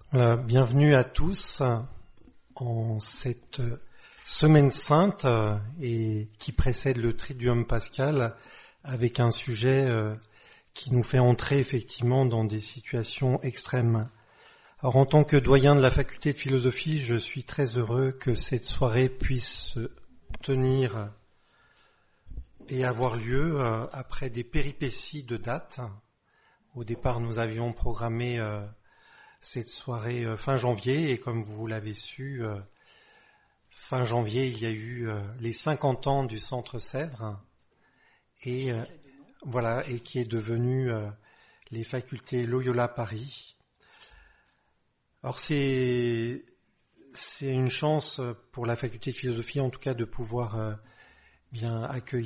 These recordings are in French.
Voilà, bienvenue à tous en cette semaine sainte et qui précède le Triduum pascal avec un sujet qui nous fait entrer effectivement dans des situations extrêmes. Alors en tant que doyen de la faculté de philosophie, je suis très heureux que cette soirée puisse se tenir et avoir lieu après des péripéties de date. Au départ, nous avions programmé cette soirée fin janvier, et comme vous l'avez su, fin janvier, il y a eu les 50 ans du Centre Sèvres, et voilà, et qui est devenu les facultés Loyola Paris. Alors c'est une chance pour la faculté de philosophie, en tout cas, de pouvoir bien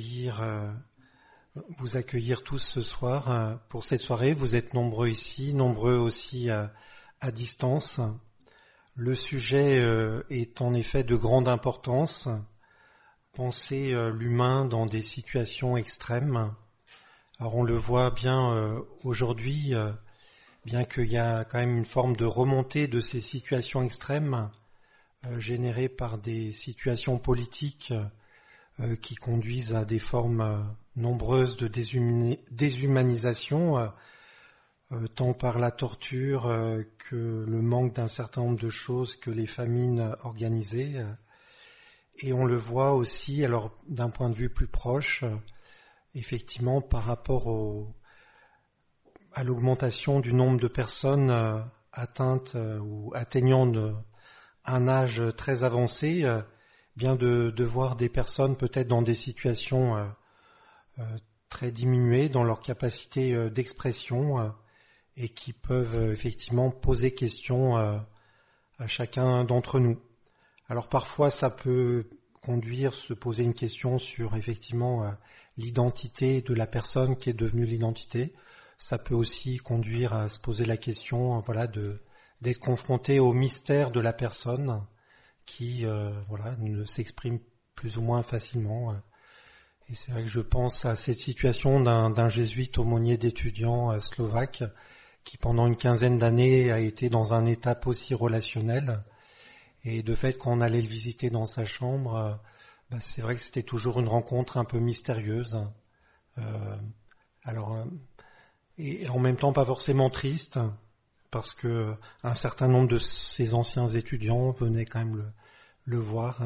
vous accueillir tous ce soir pour cette soirée. Vous êtes nombreux ici, nombreux aussi à distance. Le sujet est en effet de grande importance. Penser l'humain dans des situations extrêmes. Alors on le voit bien aujourd'hui, bien qu'il y a quand même une forme de remontée de ces situations extrêmes générées par des situations politiques qui conduisent à des formes nombreuses de déshumanisation, tant par la torture que le manque d'un certain nombre de choses, que les famines organisées. Et on le voit aussi, alors d'un point de vue plus proche, effectivement par rapport à l'augmentation du nombre de personnes atteintes ou atteignant un âge très avancé, bien de voir des personnes peut-être dans des situations très diminuées dans leur capacité d'expression, et qui peuvent effectivement poser question à chacun d'entre nous. Alors parfois ça peut se poser une question sur effectivement l'identité de la personne qui est devenue l'identité. Ça peut aussi conduire à se poser la question d'être confronté au mystère de la personne qui ne s'exprime plus ou moins facilement. Et c'est vrai que je pense à cette situation d'un jésuite aumônier d'étudiants slovaque qui pendant une quinzaine d'années a été dans un état aussi relationnel. Et de fait, quand on allait le visiter dans sa chambre, c'est vrai que c'était toujours une rencontre un peu mystérieuse. Et en même temps pas forcément triste, parce que un certain nombre de ces anciens étudiants venaient quand même le voir.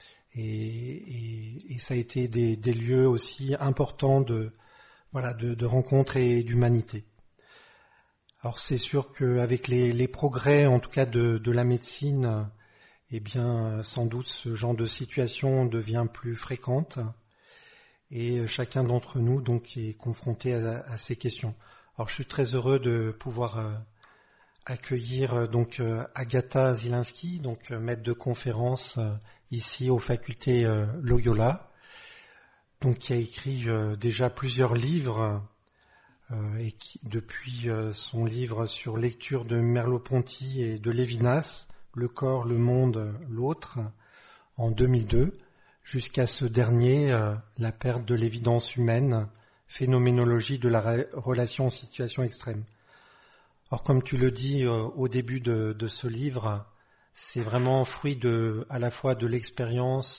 Et ça a été des lieux aussi importants de rencontre et d'humanité. Alors c'est sûr qu'avec les progrès, en tout cas de la médecine, sans doute ce genre de situation devient plus fréquente, et chacun d'entre nous donc est confronté à ces questions. Alors je suis très heureux de pouvoir accueillir donc Agatha Zielinski, donc maître de conférence ici aux facultés Loyola, donc qui a écrit déjà plusieurs livres. Et qui, depuis son livre sur lecture de Merleau-Ponty et de Lévinas, Le corps, le monde, l'autre, en 2002, jusqu'à ce dernier, La perte de l'évidence humaine, phénoménologie de la relation en situation extrême. Or, comme tu le dis au début de ce livre, c'est vraiment fruit à la fois de l'expérience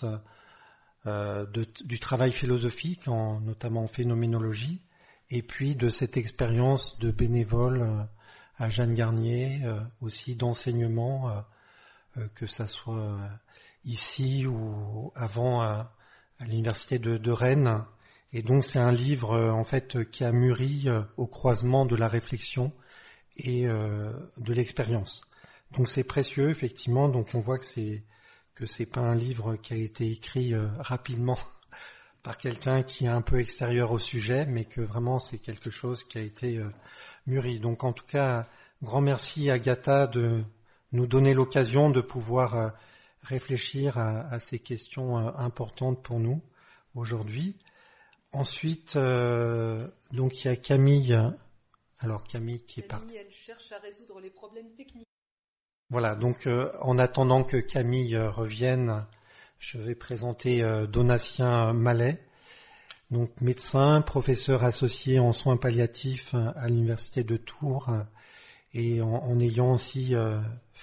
du travail philosophique, notamment en phénoménologie, et puis de cette expérience de bénévole à Jeanne Garnier, aussi d'enseignement, que ça soit ici ou avant à l'université de Rennes. Et donc c'est un livre en fait qui a mûri au croisement de la réflexion et de l'expérience. Donc c'est précieux effectivement. Donc on voit que c'est pas un livre qui a été écrit rapidement par quelqu'un qui est un peu extérieur au sujet, mais que vraiment c'est quelque chose qui a été mûri. Donc en tout cas, grand merci à Agatha de nous donner l'occasion de pouvoir réfléchir à ces questions importantes pour nous aujourd'hui. Ensuite, donc il y a Camille. Alors Camille qui est partie. Elle cherche à résoudre les problèmes techniques. Voilà, donc en attendant que Camille revienne, je vais présenter Donatien Mallet, donc médecin, professeur associé en soins palliatifs à l'université de Tours, et en ayant aussi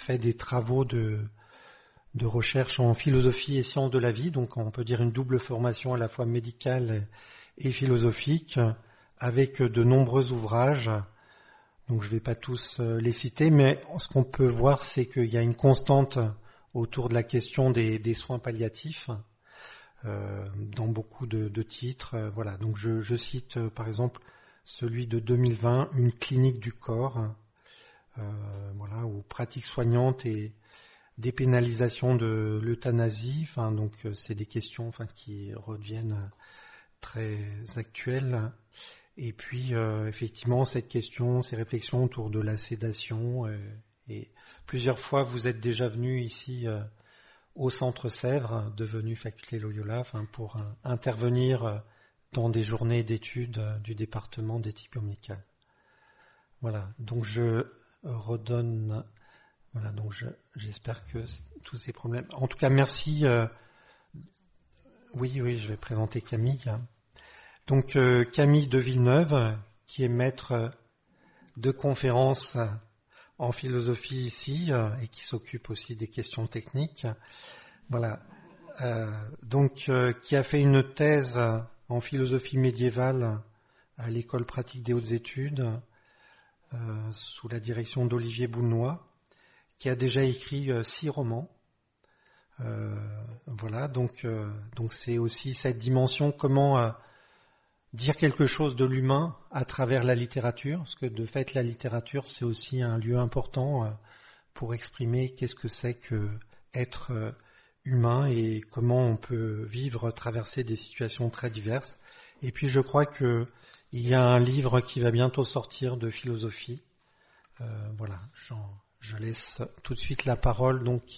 fait des travaux de recherche en philosophie et sciences de la vie, donc on peut dire une double formation à la fois médicale et philosophique, avec de nombreux ouvrages. Donc je ne vais pas tous les citer, mais ce qu'on peut voir, c'est qu'il y a une constante autour de la question des soins palliatifs, dans beaucoup de titres. Voilà. Donc je cite par exemple celui de 2020, Une clinique du corps, voilà, ou pratiques soignantes et dépénalisation de l'euthanasie. Enfin, donc c'est des questions qui reviennent très actuelles. Et puis effectivement cette question, ces réflexions autour de la sédation. Et plusieurs fois vous êtes déjà venu ici au Centre Sèvres, devenu Faculté Loyola, pour intervenir dans des journées d'études du département d'éthique biomédicale. Voilà, donc je redonne. Voilà, donc j'espère que tous ces problèmes. En tout cas, merci. Oui, je vais présenter Camille. Donc Camille de Villeneuve, qui est maître de conférences en philosophie ici et qui s'occupe aussi des questions techniques. Voilà. Donc qui a fait une thèse en philosophie médiévale à l'école pratique des hautes études sous la direction d'Olivier Boulnois, qui a déjà écrit 6 romans. Voilà, donc c'est aussi cette dimension, comment dire quelque chose de l'humain à travers la littérature, parce que de fait la littérature c'est aussi un lieu important pour exprimer qu'est-ce que c'est que être humain et comment on peut vivre, traverser des situations très diverses. Et puis je crois que il y a un livre qui va bientôt sortir de philosophie. Voilà, je laisse tout de suite la parole donc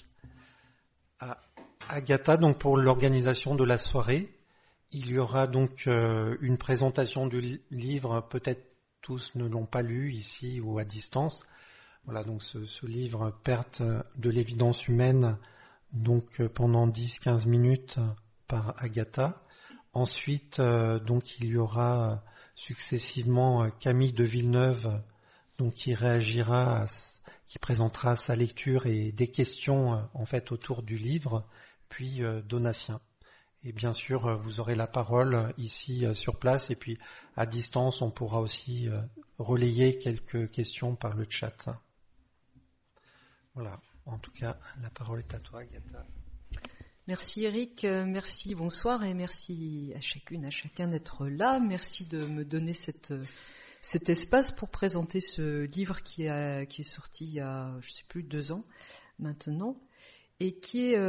à Agatha donc pour l'organisation de la soirée. Il y aura donc une présentation du livre, peut-être tous ne l'ont pas lu ici ou à distance. Voilà, donc ce livre Perte de l'évidence humaine, donc pendant 10-15 minutes par Agatha. Ensuite, donc il y aura successivement Camille de Villeneuve, donc qui réagira, qui présentera sa lecture et des questions en fait autour du livre, puis Donatien. Et bien sûr, vous aurez la parole ici sur place et puis à distance, on pourra aussi relayer quelques questions par le chat. Voilà, en tout cas, la parole est à toi, Agatha. Merci Eric, merci, bonsoir et merci à chacune, à chacun d'être là. Merci de me donner cet espace pour présenter ce livre qui est sorti il y a, je sais plus, 2 ans maintenant, et qui est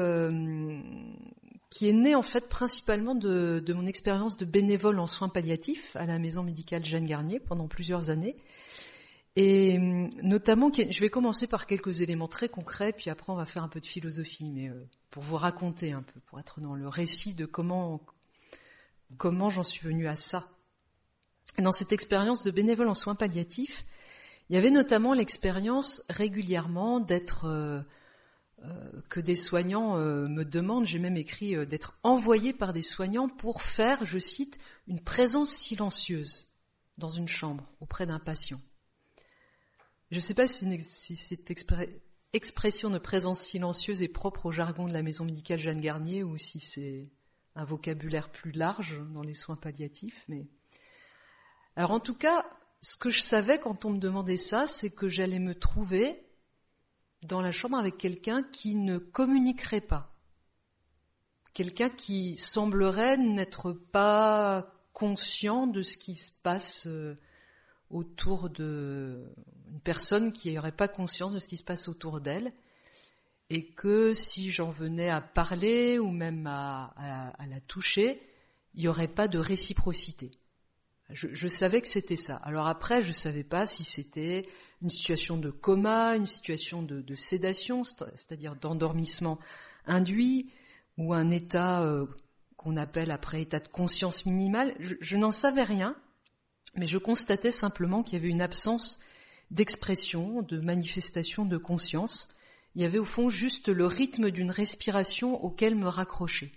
né en fait principalement de mon expérience de bénévole en soins palliatifs à la maison médicale Jeanne Garnier pendant plusieurs années. Et notamment, je vais commencer par quelques éléments très concrets, puis après on va faire un peu de philosophie, mais pour vous raconter un peu, pour être dans le récit de comment j'en suis venue à ça. Dans cette expérience de bénévole en soins palliatifs, il y avait notamment l'expérience régulièrement d'être que des soignants me demandent, j'ai même écrit d'être envoyé par des soignants pour faire, je cite, une présence silencieuse dans une chambre auprès d'un patient. Je ne sais pas si cette expression de présence silencieuse est propre au jargon de la maison médicale Jeanne Garnier ou si c'est un vocabulaire plus large dans les soins palliatifs. Mais alors en tout cas, ce que je savais quand on me demandait ça, c'est que j'allais me trouver dans la chambre avec quelqu'un qui ne communiquerait pas. Quelqu'un qui semblerait n'être pas conscient de ce qui se passe autour de une personne qui n'aurait pas conscience de ce qui se passe autour d'elle, et que si j'en venais à parler ou même à la toucher, il n'y aurait pas de réciprocité. Je savais que c'était ça. Alors après, je ne savais pas si c'était une situation de coma, une situation de sédation, c'est-à-dire d'endormissement induit, ou un état qu'on appelle après état de conscience minimale. Je n'en savais rien, mais je constatais simplement qu'il y avait une absence d'expression, de manifestation de conscience. Il y avait au fond juste le rythme d'une respiration auquel me raccrocher.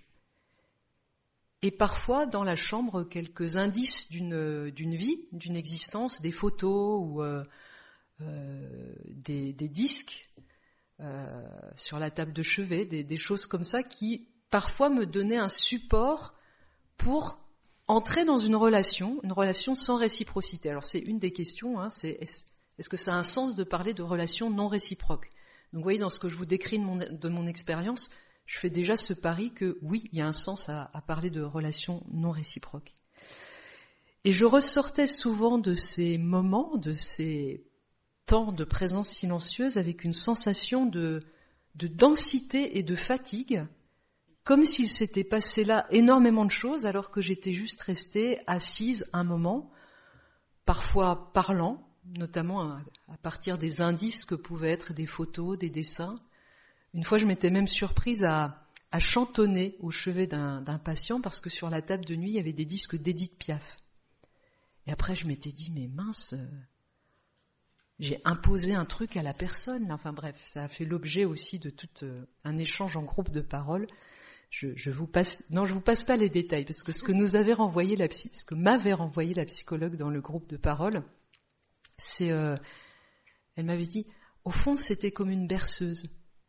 Et parfois, dans la chambre, quelques indices d'une vie, d'une existence, des photos ou des disques sur la table de chevet, des choses comme ça qui parfois me donnaient un support pour entrer dans une relation sans réciprocité. Alors c'est une des questions, c'est est-ce que ça a un sens de parler de relations non réciproques ? Donc vous voyez, dans ce que je vous décris de mon expérience, je fais déjà ce pari que oui, il y a un sens à parler de relations non réciproques. Et je ressortais souvent de ces moments, de ces temps de présence silencieuse avec une sensation de densité et de fatigue, comme s'il s'était passé là énormément de choses alors que j'étais juste restée assise un moment, parfois parlant, notamment à partir des indices que pouvaient être des photos, des dessins. Une fois, je m'étais même surprise à chantonner au chevet d'un patient parce que sur la table de nuit, il y avait des disques d'Édith Piaf. Et après, je m'étais dit, mais mince, j'ai imposé un truc à la personne. Enfin bref, ça a fait l'objet aussi de tout un échange en groupe de parole. Je vous passe pas les détails parce que ce que m'avait renvoyé la psychologue dans le groupe de parole, c'est, elle m'avait dit, au fond, c'était comme une berceuse.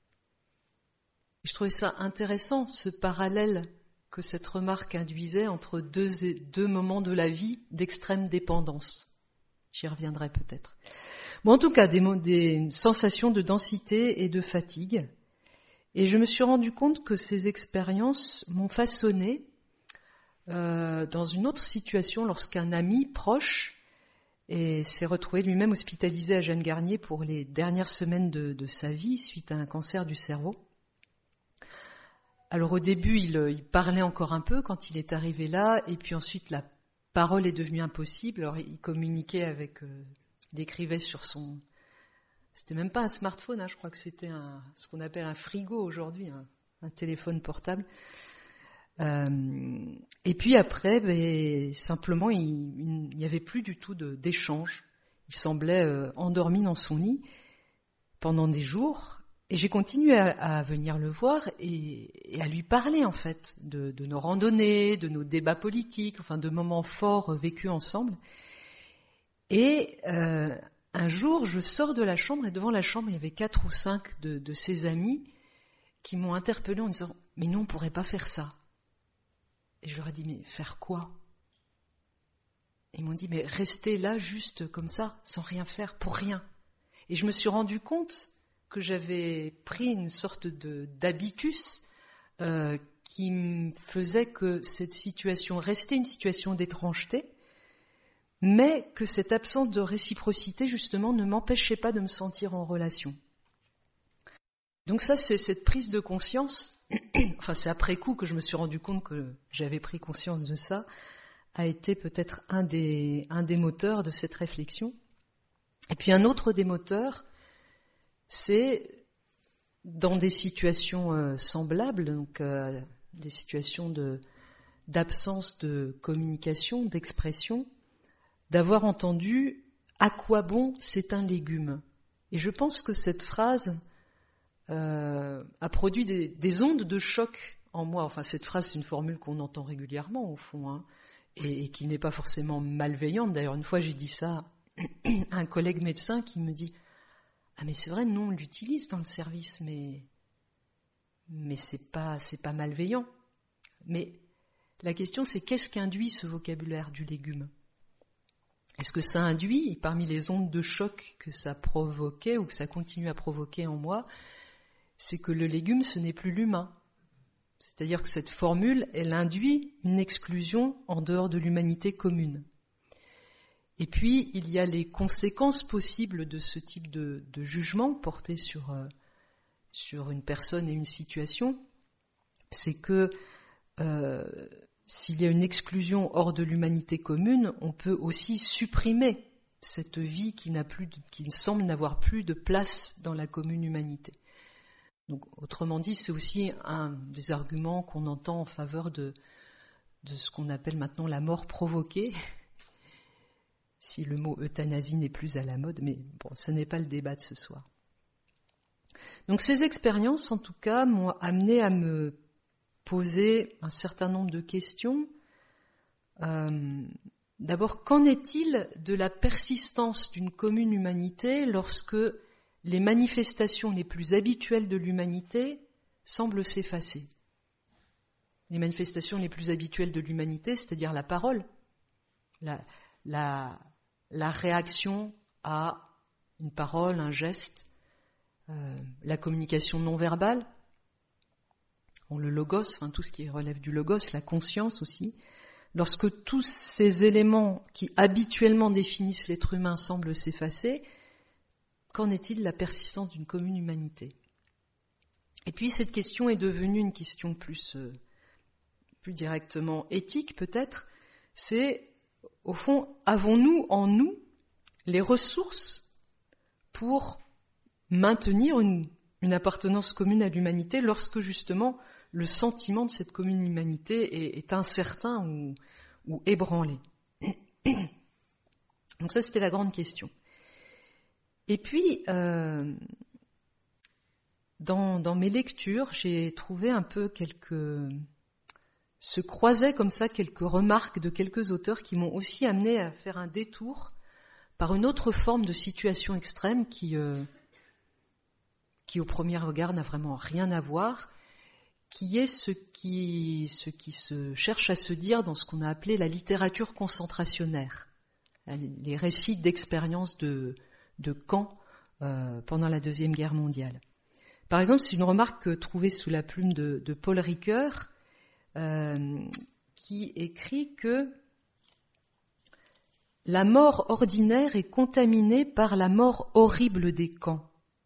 Je trouvais ça intéressant, ce parallèle que cette remarque induisait entre deux moments de la vie d'extrême dépendance. J'y reviendrai peut-être. Bon, en tout cas, des sensations de densité et de fatigue. Et je me suis rendu compte que ces expériences m'ont façonné dans une autre situation lorsqu'un ami proche s'est retrouvé lui-même hospitalisé à Jeanne Garnier pour les dernières semaines de sa vie suite à un cancer du cerveau. Alors au début, il parlait encore un peu quand il est arrivé là, et puis ensuite la parole est devenue impossible. Alors il communiquait il écrivait sur son... C'était même pas un smartphone, je crois que c'était ce qu'on appelle un frigo aujourd'hui, un téléphone portable. Et puis après, simplement, il n'y avait plus du tout d'échange. Il semblait endormi dans son lit pendant des jours. Et j'ai continué à venir le voir et à lui parler en fait de nos randonnées, de nos débats politiques, enfin de moments forts vécus ensemble. Et un jour, je sors de la chambre et devant la chambre, il y avait 4 ou 5 de ses amis qui m'ont interpellée en disant « Mais nous, on ne pourrait pas faire ça ». Et je leur ai dit « Mais faire quoi ?» Ils m'ont dit « Mais rester là juste comme ça, sans rien faire, pour rien ». Et je me suis rendu compte que j'avais pris une sorte d'habitus qui me faisait que cette situation restait une situation d'étrangeté, mais que cette absence de réciprocité, justement, ne m'empêchait pas de me sentir en relation. Donc ça, c'est cette prise de conscience, enfin c'est après coup que je me suis rendu compte que j'avais pris conscience de ça, a été peut-être un des moteurs de cette réflexion. Et puis un autre des moteurs, c'est dans des situations semblables, donc des situations d'absence de communication, d'expression, d'avoir entendu « à quoi bon c'est un légume ?» Et je pense que cette phrase a produit des ondes de choc en moi. Enfin, cette phrase, c'est une formule qu'on entend régulièrement au fond, et qui n'est pas forcément malveillante. D'ailleurs, une fois, j'ai dit ça à un collègue médecin qui me dit « Ah mais c'est vrai, nous on l'utilise dans le service, mais c'est pas malveillant. » Mais la question c'est qu'est-ce qu'induit ce vocabulaire du légume ? Est-ce que ça induit, parmi les ondes de choc que ça provoquait ou que ça continue à provoquer en moi, c'est que le légume ce n'est plus l'humain. C'est-à-dire que cette formule, elle induit une exclusion en dehors de l'humanité commune. Et puis, il y a les conséquences possibles de ce type de jugement porté sur une personne et une situation. C'est que s'il y a une exclusion hors de l'humanité commune, on peut aussi supprimer cette vie qui semble n'avoir plus de place dans la commune humanité. Donc, autrement dit, c'est aussi un des arguments qu'on entend en faveur de ce qu'on appelle maintenant la mort provoquée, si le mot euthanasie n'est plus à la mode, mais bon, ce n'est pas le débat de ce soir. Donc ces expériences, en tout cas, m'ont amené à me poser un certain nombre de questions. D'abord, qu'en est-il de la persistance d'une commune humanité lorsque les manifestations les plus habituelles de l'humanité semblent s'effacer. Les manifestations les plus habituelles de l'humanité, c'est-à-dire la parole, la réaction à une parole, un geste, la communication non verbale, le logos, tout ce qui relève du logos, la conscience aussi. Lorsque tous ces éléments qui habituellement définissent l'être humain semblent s'effacer, qu'en est-il de la persistance d'une commune humanité ? Et puis cette question est devenue une question plus directement éthique peut-être, c'est au fond, avons-nous en nous les ressources pour maintenir une appartenance commune à l'humanité lorsque justement le sentiment de cette commune humanité est incertain ou ébranlé. Donc ça, c'était la grande question. Et puis, dans mes lectures, j'ai trouvé un peu se croisaient comme ça quelques remarques de quelques auteurs qui m'ont aussi amené à faire un détour par une autre forme de situation extrême qui au premier regard n'a vraiment rien à voir, qui est ce qui se cherche à se dire dans ce qu'on a appelé la littérature concentrationnaire, les récits d'expériences de camps pendant la Deuxième Guerre mondiale. Par exemple, c'est une remarque trouvée sous la plume de Paul Ricoeur, qui écrit que la mort ordinaire est contaminée par la mort horrible des camps.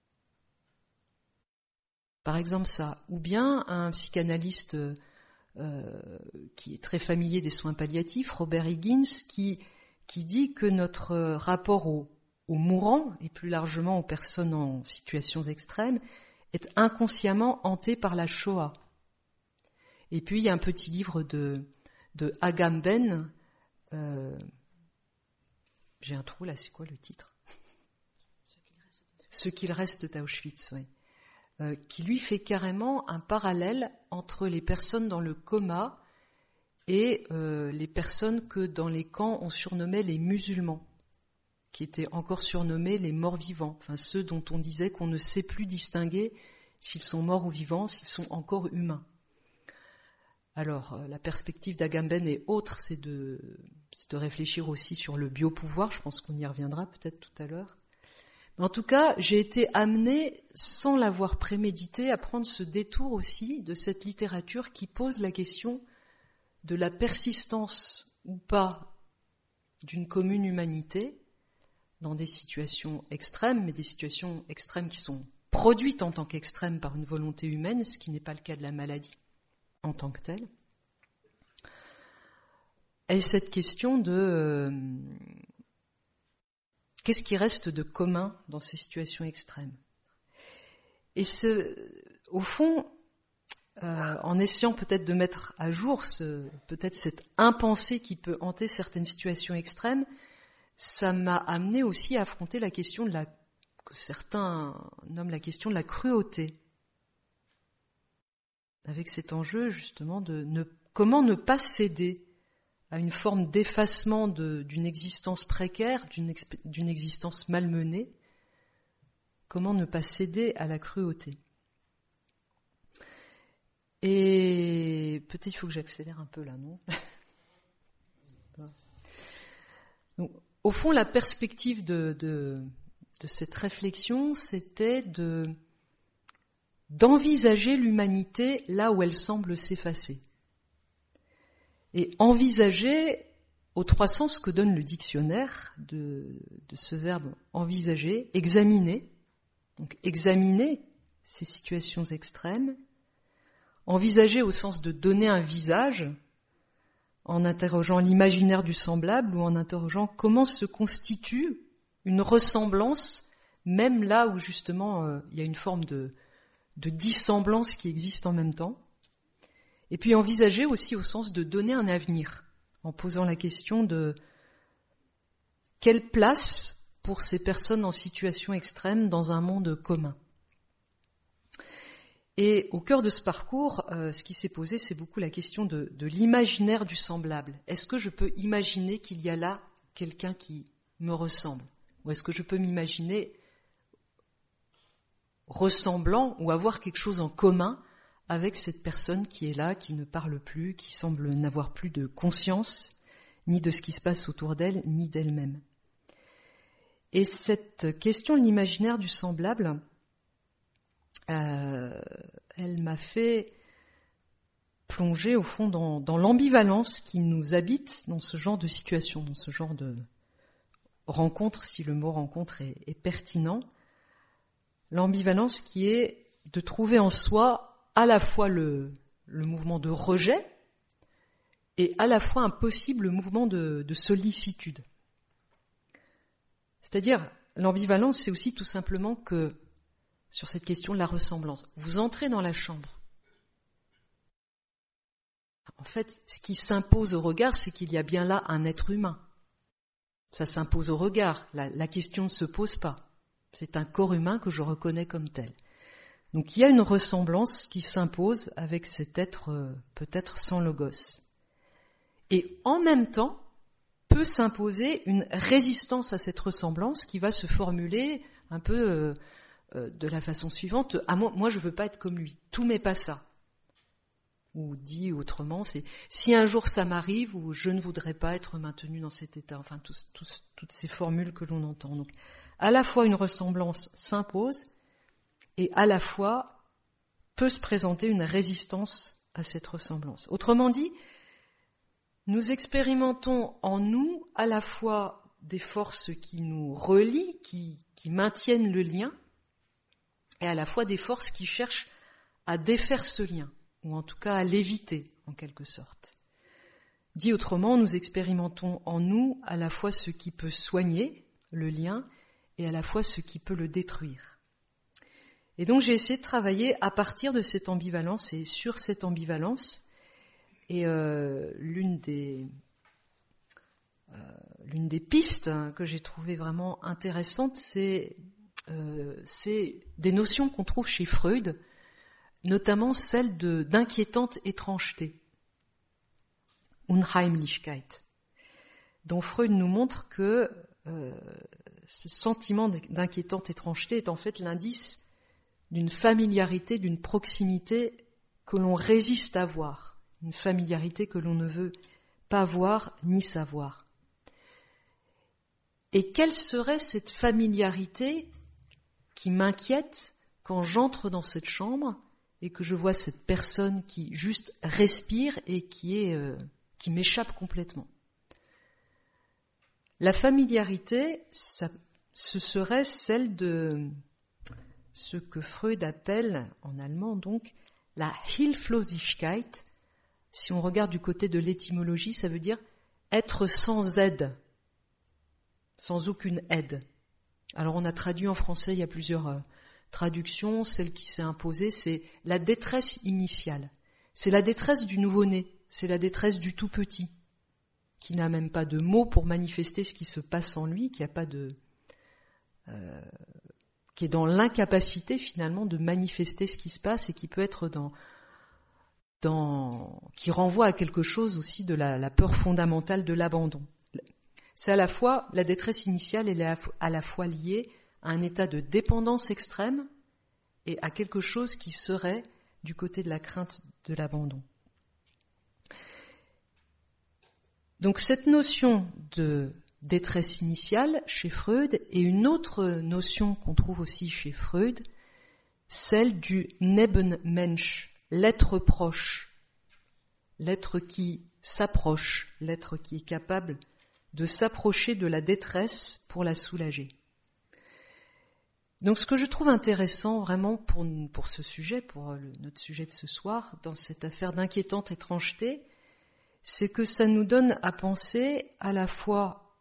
Par exemple ça. Ou bien un psychanalyste qui est très familier des soins palliatifs, Robert Higgins, qui dit que notre rapport aux mourants, et plus largement aux personnes en situations extrêmes, est inconsciemment hanté par la Shoah. Et puis il y a un petit livre de Agamben, j'ai un trou là, c'est quoi le titre ? Ce qu'il reste d'Auschwitz, oui. Qui lui fait carrément un parallèle entre les personnes dans le coma et les personnes que dans les camps on surnommait les musulmans, qui étaient encore surnommés les morts-vivants, ceux dont on disait qu'on ne sait plus distinguer s'ils sont morts ou vivants, s'ils sont encore humains. Alors, la perspective d'Agamben est autre, c'est de réfléchir aussi sur le biopouvoir, je pense qu'on y reviendra peut-être tout à l'heure. Mais en tout cas, j'ai été amenée, sans l'avoir prémédité, à prendre ce détour aussi de cette littérature qui pose la question de la persistance ou pas d'une commune humanité dans des situations extrêmes, mais des situations extrêmes qui sont produites en tant qu'extrêmes par une volonté humaine, ce qui n'est pas le cas de la maladie en tant que telle. Et cette question de qu'est-ce qui reste de commun dans ces situations extrêmes ? Et au fond, en essayant peut-être de mettre à jour peut-être cette impensée qui peut hanter certaines situations extrêmes, ça m'a amené aussi à affronter la question que certains nomment la question de la cruauté. Avec cet enjeu justement comment ne pas céder à une forme d'effacement d'une existence précaire, d'une existence malmenée. Comment ne pas céder à la cruauté ? Et peut-être il faut que j'accélère un peu là, non ? Donc, au fond, la perspective de cette réflexion, c'était d'envisager l'humanité là où elle semble s'effacer. Et envisager, aux trois sens que donne le dictionnaire de ce verbe envisager, examiner. Donc examiner ces situations extrêmes. Envisager au sens de donner un visage, en interrogeant l'imaginaire du semblable ou en interrogeant comment se constitue une ressemblance, même là où justement il y a une forme de dissemblance qui existe en même temps. Et puis envisager aussi au sens de donner un avenir, en posant la question de quelle place pour ces personnes en situation extrême dans un monde commun. Et au cœur de ce parcours, ce qui s'est posé, c'est beaucoup la question de l'imaginaire du semblable. Est-ce que je peux imaginer qu'il y a là quelqu'un qui me ressemble ? Ou est-ce que je peux m'imaginer ressemblant ou avoir quelque chose en commun avec cette personne qui est là, qui ne parle plus, qui semble n'avoir plus de conscience, ni de ce qui se passe autour d'elle, ni d'elle-même. Et cette question de l'imaginaire du semblable, elle m'a fait plonger au fond dans l'ambivalence qui nous habite dans ce genre de situation, dans ce genre de rencontre, si le mot rencontre est pertinent. L'ambivalence qui est de trouver en soi à la fois le mouvement de rejet et à la fois un possible mouvement de sollicitude. C'est-à-dire, l'ambivalence, c'est aussi tout simplement que, sur cette question de la ressemblance, vous entrez dans la chambre. En fait, ce qui s'impose au regard, c'est qu'il y a bien là un être humain. Ça s'impose au regard, la question ne se pose pas. C'est un corps humain que je reconnais comme tel. Donc il y a une ressemblance qui s'impose avec cet être peut-être sans logos. Et en même temps, peut s'imposer une résistance à cette ressemblance qui va se formuler un peu de la façon suivante. Ah, moi je veux pas être comme lui, tout m'est pas ça. Ou dit autrement, c'est si un jour ça m'arrive ou je ne voudrais pas être maintenu dans cet état. Enfin, toutes ces formules que l'on entend. Donc, à la fois une ressemblance s'impose et à la fois peut se présenter une résistance à cette ressemblance. Autrement dit, nous expérimentons en nous à la fois des forces qui nous relient, qui maintiennent le lien, et à la fois des forces qui cherchent à défaire ce lien, ou en tout cas à l'éviter en quelque sorte. Dit autrement, nous expérimentons en nous à la fois ce qui peut soigner le lien et à la fois ce qui peut le détruire. Et donc j'ai essayé de travailler à partir de cette ambivalence et sur cette ambivalence. Et l'une des pistes que j'ai trouvées vraiment intéressantes, c'est des notions qu'on trouve chez Freud, notamment celle d'inquiétante étrangeté, Unheimlichkeit, dont Freud nous montre que ce sentiment d'inquiétante étrangeté est en fait l'indice d'une familiarité, d'une proximité que l'on résiste à voir. Une familiarité que l'on ne veut pas voir ni savoir. Et quelle serait cette familiarité qui m'inquiète quand j'entre dans cette chambre et que je vois cette personne qui juste respire et qui m'échappe complètement? La familiarité, ce serait celle de ce que Freud appelle en allemand donc la Hilflosigkeit. Si on regarde du côté de l'étymologie, ça veut dire être sans aide, sans aucune aide. Alors on a traduit en français, il y a plusieurs traductions. Celle qui s'est imposée, c'est la détresse initiale. C'est la détresse du nouveau-né, c'est la détresse du tout petit, qui n'a même pas de mots pour manifester ce qui se passe en lui, qui est dans l'incapacité finalement de manifester ce qui se passe et qui peut être qui renvoie à quelque chose aussi de la peur fondamentale de l'abandon. C'est à la fois, la détresse initiale, elle est à la fois liée à un état de dépendance extrême et à quelque chose qui serait du côté de la crainte de l'abandon. Donc cette notion de détresse initiale chez Freud et une autre notion qu'on trouve aussi chez Freud, celle du Nebenmensch, l'être proche, l'être qui s'approche, l'être qui est capable de s'approcher de la détresse pour la soulager. Donc ce que je trouve intéressant vraiment pour ce sujet, pour notre sujet de ce soir, dans cette affaire d'inquiétante étrangeté, c'est que ça nous donne à penser à la fois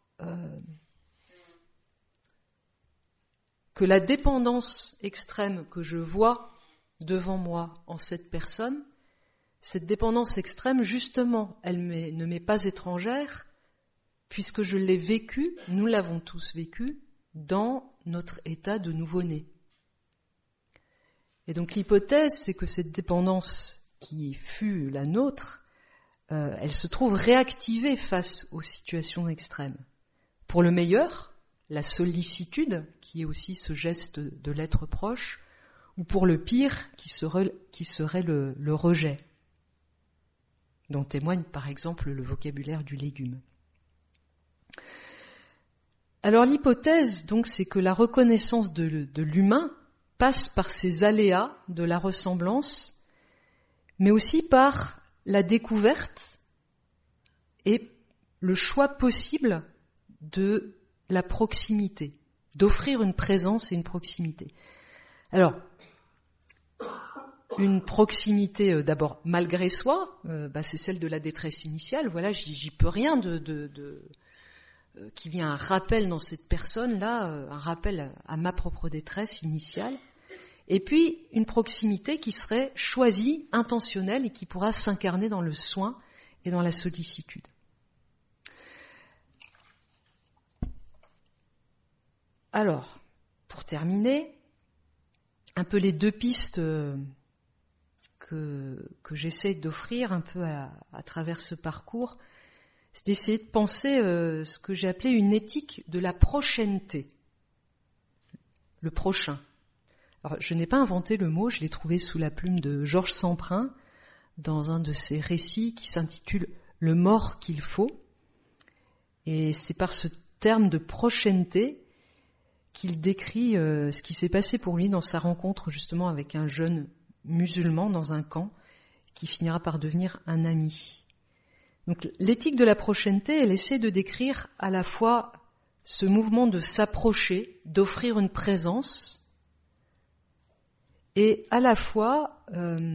que la dépendance extrême que je vois devant moi en cette personne, cette dépendance extrême, justement, elle ne m'est pas étrangère, puisque je l'ai vécue, nous l'avons tous vécu, dans notre état de nouveau-né. Et donc l'hypothèse, c'est que cette dépendance qui fut la nôtre, elle se trouve réactivée face aux situations extrêmes. Pour le meilleur, la sollicitude, qui est aussi ce geste de l'être proche, ou pour le pire, qui serait le rejet, dont témoigne par exemple le vocabulaire du légume. Alors l'hypothèse, donc, c'est que la reconnaissance de l'humain passe par ces aléas de la ressemblance, mais aussi par la découverte et le choix possible de la proximité, d'offrir une présence et une proximité. Alors, une proximité d'abord malgré soi, c'est celle de la détresse initiale. Voilà, j'y peux rien qu'il y ait un rappel dans cette personne-là, un rappel à ma propre détresse initiale. Et puis, une proximité qui serait choisie, intentionnelle, et qui pourra s'incarner dans le soin et dans la sollicitude. Alors, pour terminer, un peu les deux pistes que j'essaie d'offrir un peu à travers ce parcours, c'est d'essayer de penser ce que j'ai appelé une éthique de la prochaineté, le prochain. Alors, je n'ai pas inventé le mot, je l'ai trouvé sous la plume de Georges Samprin dans un de ses récits qui s'intitule « Le mort qu'il faut ». Et c'est par ce terme de prochaineté qu'il décrit ce qui s'est passé pour lui dans sa rencontre justement avec un jeune musulman dans un camp qui finira par devenir un ami. Donc l'éthique de la prochaineté, elle essaie de décrire à la fois ce mouvement de s'approcher, d'offrir une présence, et à la fois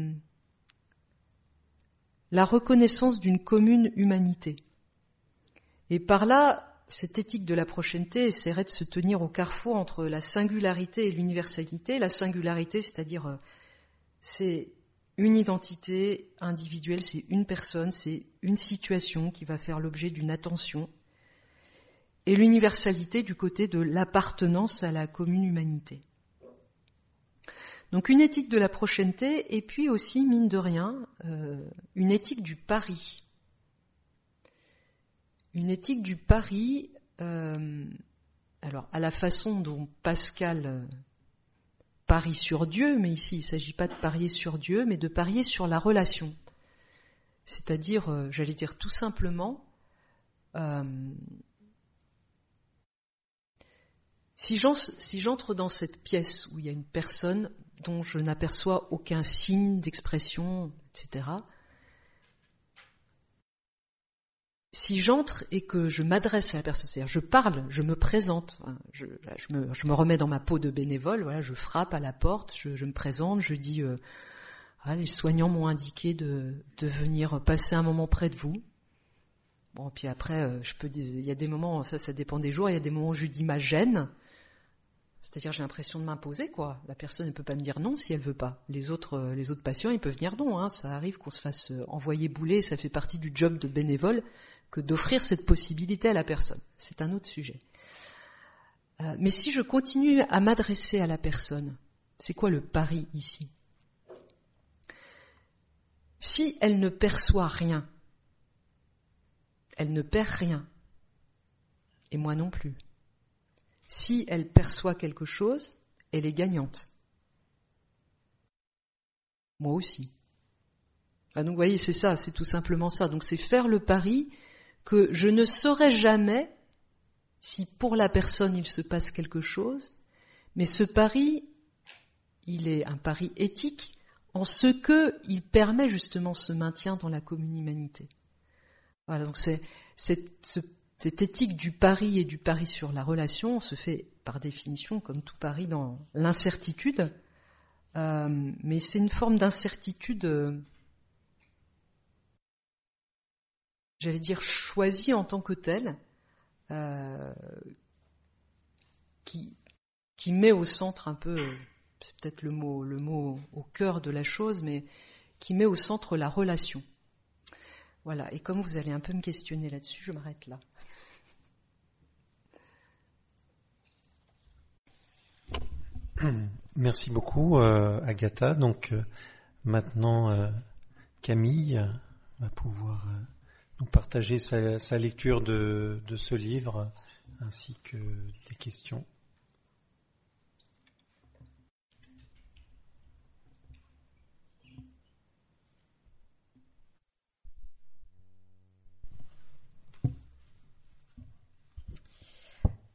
la reconnaissance d'une commune humanité. Et par là, cette éthique de la prochaineté essaierait de se tenir au carrefour entre la singularité et l'universalité. La singularité, c'est-à-dire c'est une identité individuelle, c'est une personne, c'est une situation qui va faire l'objet d'une attention. Et l'universalité du côté de l'appartenance à la commune humanité. Donc une éthique de la prochaineté et puis aussi, mine de rien, une éthique du pari. Une éthique du pari, alors à la façon dont Pascal parie sur Dieu, mais ici il ne s'agit pas de parier sur Dieu, mais de parier sur la relation. C'est-à-dire, j'allais dire tout simplement, si j'entre dans cette pièce où il y a une personne dont je n'aperçois aucun signe d'expression, etc., si j'entre et que je m'adresse à la personne, c'est-à-dire je parle, je me présente, je me remets dans ma peau de bénévole, voilà, je frappe à la porte, je me présente, je dis les soignants m'ont indiqué de venir passer un moment près de vous. Bon, puis après, il y a des moments, ça dépend des jours, il y a des moments où je dis ma gêne, c'est-à-dire j'ai l'impression de m'imposer, quoi. La personne ne peut pas me dire non si elle veut pas. Les autres patients, ils peuvent dire non, ça arrive qu'on se fasse envoyer bouler, ça fait partie du job de bénévole que d'offrir cette possibilité à la personne. C'est un autre sujet. Mais si je continue à m'adresser à la personne, c'est quoi le pari ici ? Si elle ne perçoit rien, elle ne perd rien, et moi non plus. Si elle perçoit quelque chose, elle est gagnante. Moi aussi. Donc vous voyez, c'est ça, c'est tout simplement ça. Donc c'est faire le pari que je ne saurais jamais si pour la personne il se passe quelque chose, mais ce pari, il est un pari éthique en ce que il permet justement ce maintien dans la commune humanité. Voilà, donc cette éthique du pari et du pari sur la relation se fait par définition, comme tout pari, dans l'incertitude, mais c'est une forme d'incertitude, j'allais dire choisie en tant que telle, qui met au centre un peu, c'est peut-être le mot au cœur de la chose, mais qui met au centre la relation. Voilà, et comme vous allez un peu me questionner là-dessus, je m'arrête là. Merci beaucoup, Agatha. Donc maintenant, Camille va pouvoir nous partager sa lecture de ce livre ainsi que des questions.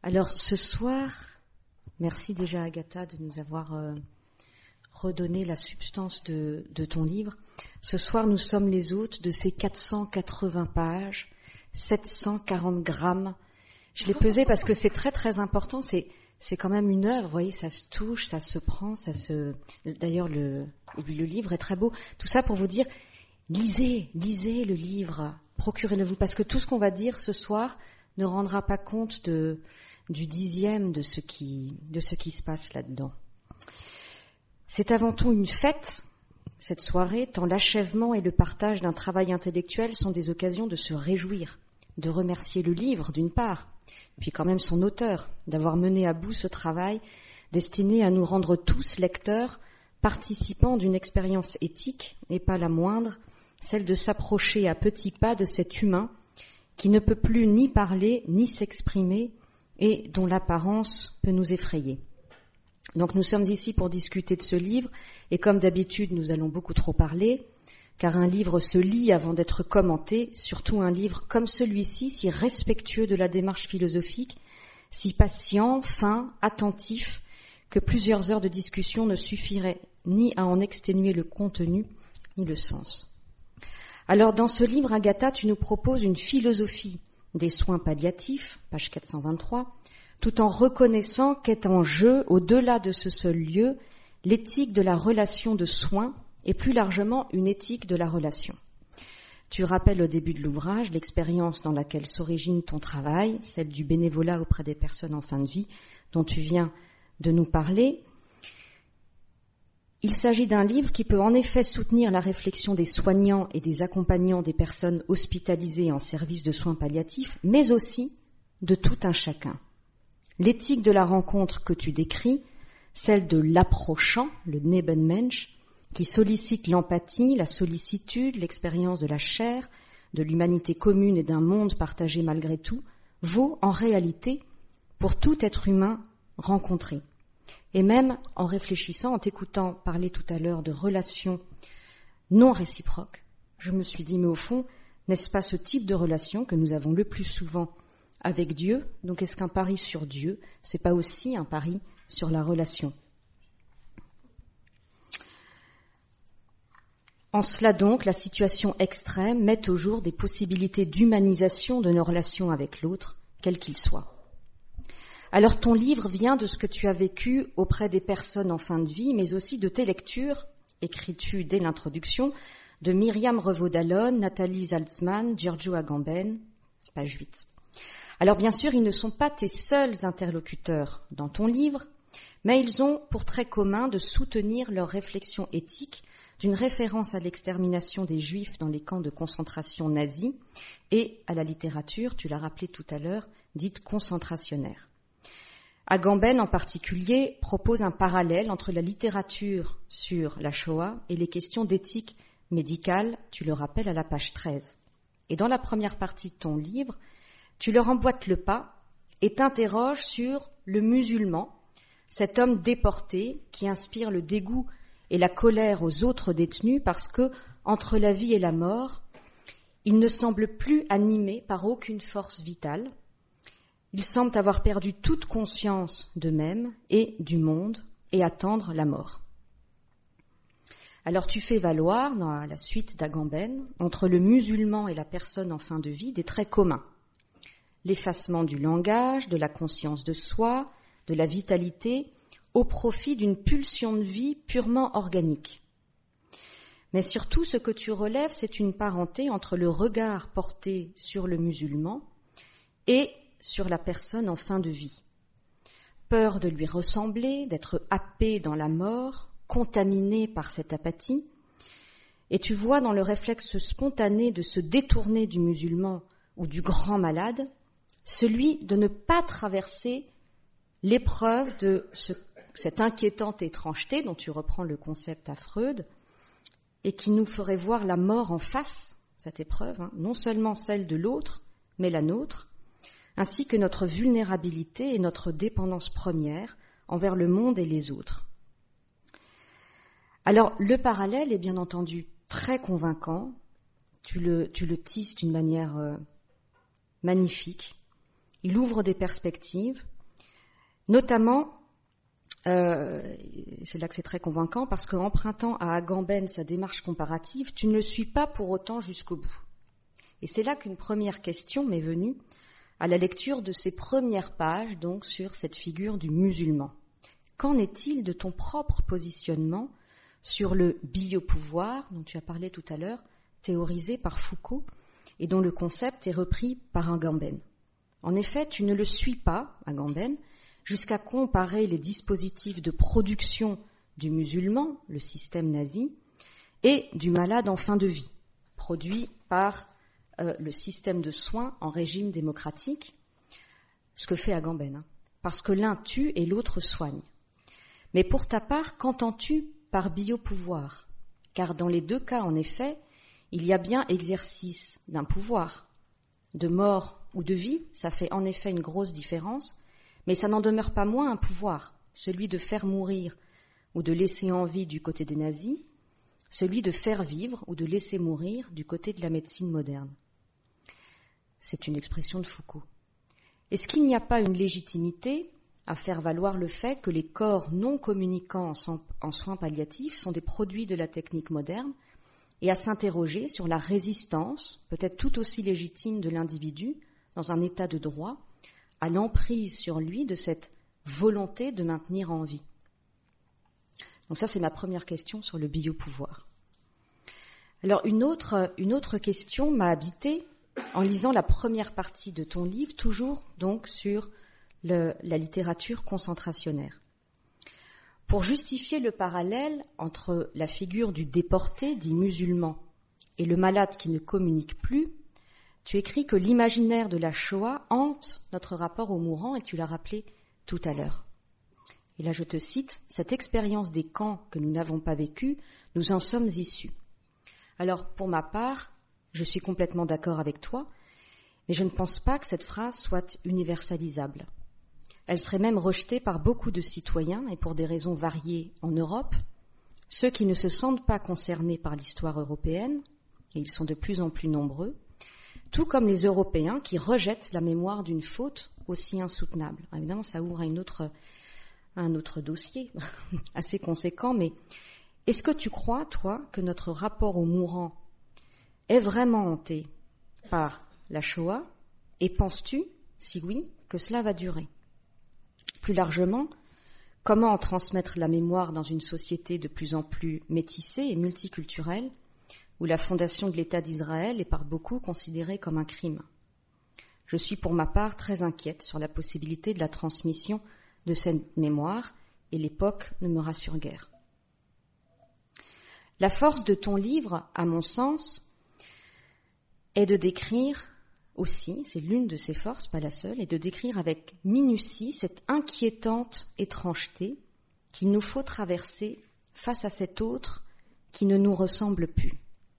Alors ce soir, merci déjà Agatha de nous avoir redonné la substance de ton livre. Ce soir, nous sommes les hôtes de ces 480 pages, 740 grammes. Je l'ai pesé parce que c'est très très important, c'est quand même une œuvre, vous voyez, ça se touche, ça se prend, D'ailleurs, le livre est très beau. Tout ça pour vous dire, lisez le livre, procurez-le vous, parce que tout ce qu'on va dire ce soir ne rendra pas compte du dixième de ce qui se passe là-dedans. C'est avant tout une fête, cette soirée, tant l'achèvement et le partage d'un travail intellectuel sont des occasions de se réjouir, de remercier le livre d'une part, puis quand même son auteur, d'avoir mené à bout ce travail destiné à nous rendre tous lecteurs, participants d'une expérience éthique, et pas la moindre, celle de s'approcher à petits pas de cet humain qui ne peut plus ni parler ni s'exprimer et dont l'apparence peut nous effrayer. Donc nous sommes ici pour discuter de ce livre, et comme d'habitude nous allons beaucoup trop parler, car un livre se lit avant d'être commenté, surtout un livre comme celui-ci, si respectueux de la démarche philosophique, si patient, fin, attentif, que plusieurs heures de discussion ne suffiraient ni à en exténuer le contenu, ni le sens. Alors dans ce livre, Agatha, tu nous proposes une philosophie des soins palliatifs, page 423, tout en reconnaissant qu'est en jeu, au-delà de ce seul lieu, l'éthique de la relation de soins et plus largement une éthique de la relation. Tu rappelles au début de l'ouvrage l'expérience dans laquelle s'origine ton travail, celle du bénévolat auprès des personnes en fin de vie, dont tu viens de nous parler. Il s'agit d'un livre qui peut en effet soutenir la réflexion des soignants et des accompagnants des personnes hospitalisées en service de soins palliatifs, mais aussi de tout un chacun. L'éthique de la rencontre que tu décris, celle de l'approchant, le Nebenmensch, qui sollicite l'empathie, la sollicitude, l'expérience de la chair, de l'humanité commune et d'un monde partagé malgré tout, vaut en réalité pour tout être humain rencontré. Et même en réfléchissant, en t'écoutant parler tout à l'heure de relations non réciproques, je me suis dit, mais au fond, n'est-ce pas ce type de relation que nous avons le plus souvent avec Dieu? Donc est-ce qu'un pari sur Dieu, c'est pas aussi un pari sur la relation? En cela donc, la situation extrême met au jour des possibilités d'humanisation de nos relations avec l'autre, quel qu'il soit. Alors ton livre vient de ce que tu as vécu auprès des personnes en fin de vie, mais aussi de tes lectures, écris-tu dès l'introduction, de Myriam Revaud-Dallon, Nathalie Salzman, Giorgio Agamben, page 8. Alors bien sûr, ils ne sont pas tes seuls interlocuteurs dans ton livre, mais ils ont pour trait commun de soutenir leur réflexion éthique d'une référence à l'extermination des Juifs dans les camps de concentration nazis et à la littérature, tu l'as rappelé tout à l'heure, dite concentrationnaire. Agamben en particulier propose un parallèle entre la littérature sur la Shoah et les questions d'éthique médicale, tu le rappelles à la page 13. Et dans la première partie de ton livre, tu leur emboîtes le pas et t'interroges sur le musulman, cet homme déporté qui inspire le dégoût et la colère aux autres détenus parce que, entre la vie et la mort, il ne semble plus animé par aucune force vitale. Ils semblent avoir perdu toute conscience d'eux-mêmes et du monde et attendre la mort. Alors tu fais valoir, dans la suite d'Agamben, entre le musulman et la personne en fin de vie, des traits communs. L'effacement du langage, de la conscience de soi, de la vitalité, au profit d'une pulsion de vie purement organique. Mais surtout, ce que tu relèves, c'est une parenté entre le regard porté sur le musulman et sur la personne en fin de vie. Peur de lui ressembler, d'être happé dans la mort, contaminé par cette apathie. Et tu vois dans le réflexe spontané de se détourner du musulman ou du grand malade, celui de ne pas traverser l'épreuve de cette inquiétante étrangeté dont tu reprends le concept à Freud et qui nous ferait voir la mort en face, cette épreuve, non seulement celle de l'autre, mais la nôtre, ainsi que notre vulnérabilité et notre dépendance première envers le monde et les autres. Alors, le parallèle est bien entendu très convaincant, tu le tisses d'une manière magnifique, il ouvre des perspectives, Notamment, c'est là que c'est très convaincant, parce qu'empruntant à Agamben sa démarche comparative, tu ne le suis pas pour autant jusqu'au bout. Et c'est là qu'une première question m'est venue à la lecture de ces premières pages, donc sur cette figure du musulman. Qu'en est-il de ton propre positionnement sur le biopouvoir, dont tu as parlé tout à l'heure, théorisé par Foucault, et dont le concept est repris par Agamben? En effet, tu ne le suis pas, Agamben, jusqu'à comparer les dispositifs de production du musulman, le système nazi, et du malade en fin de vie, produit par le système de soins en régime démocratique, ce que fait Agamben, parce que l'un tue et l'autre soigne. Mais pour ta part, qu'entends-tu par biopouvoir? Car dans les deux cas, en effet, il y a bien exercice d'un pouvoir. De mort ou de vie, ça fait en effet une grosse différence, mais ça n'en demeure pas moins un pouvoir, celui de faire mourir ou de laisser en vie du côté des nazis, celui de faire vivre ou de laisser mourir du côté de la médecine moderne. C'est une expression de Foucault. Est-ce qu'il n'y a pas une légitimité à faire valoir le fait que les corps non communicants en soins palliatifs sont des produits de la technique moderne, et à s'interroger sur la résistance, peut-être tout aussi légitime de l'individu, dans un état de droit, à l'emprise sur lui de cette volonté de maintenir en vie? Donc ça, c'est ma première question sur le biopouvoir. Alors une autre question m'a habitée en lisant la première partie de ton livre, toujours donc sur la littérature concentrationnaire. Pour justifier le parallèle entre la figure du déporté, dit musulman, et le malade qui ne communique plus, tu écris que l'imaginaire de la Shoah hante notre rapport au mourant, et tu l'as rappelé tout à l'heure. Et là, je te cite, « Cette expérience des camps que nous n'avons pas vécue, nous en sommes issus. » Alors, pour ma part, je suis complètement d'accord avec toi, mais je ne pense pas que cette phrase soit universalisable. Elle serait même rejetée par beaucoup de citoyens, et pour des raisons variées en Europe, ceux qui ne se sentent pas concernés par l'histoire européenne, et ils sont de plus en plus nombreux, tout comme les Européens qui rejettent la mémoire d'une faute aussi insoutenable. Évidemment, ça ouvre un autre dossier assez conséquent, mais est-ce que tu crois, toi, que notre rapport au mourant est vraiment hanté par la Shoah, et penses-tu, si oui, que cela va durer? Plus largement, comment en transmettre la mémoire dans une société de plus en plus métissée et multiculturelle, où la fondation de l'État d'Israël est par beaucoup considérée comme un crime? Je suis pour ma part très inquiète sur la possibilité de la transmission de cette mémoire, et l'époque ne me rassure guère. La force de ton livre, à mon sens, est de décrire aussi, c'est l'une de ses forces, pas la seule, est de décrire avec minutie cette inquiétante étrangeté qu'il nous faut traverser face à cet autre qui ne nous ressemble plus.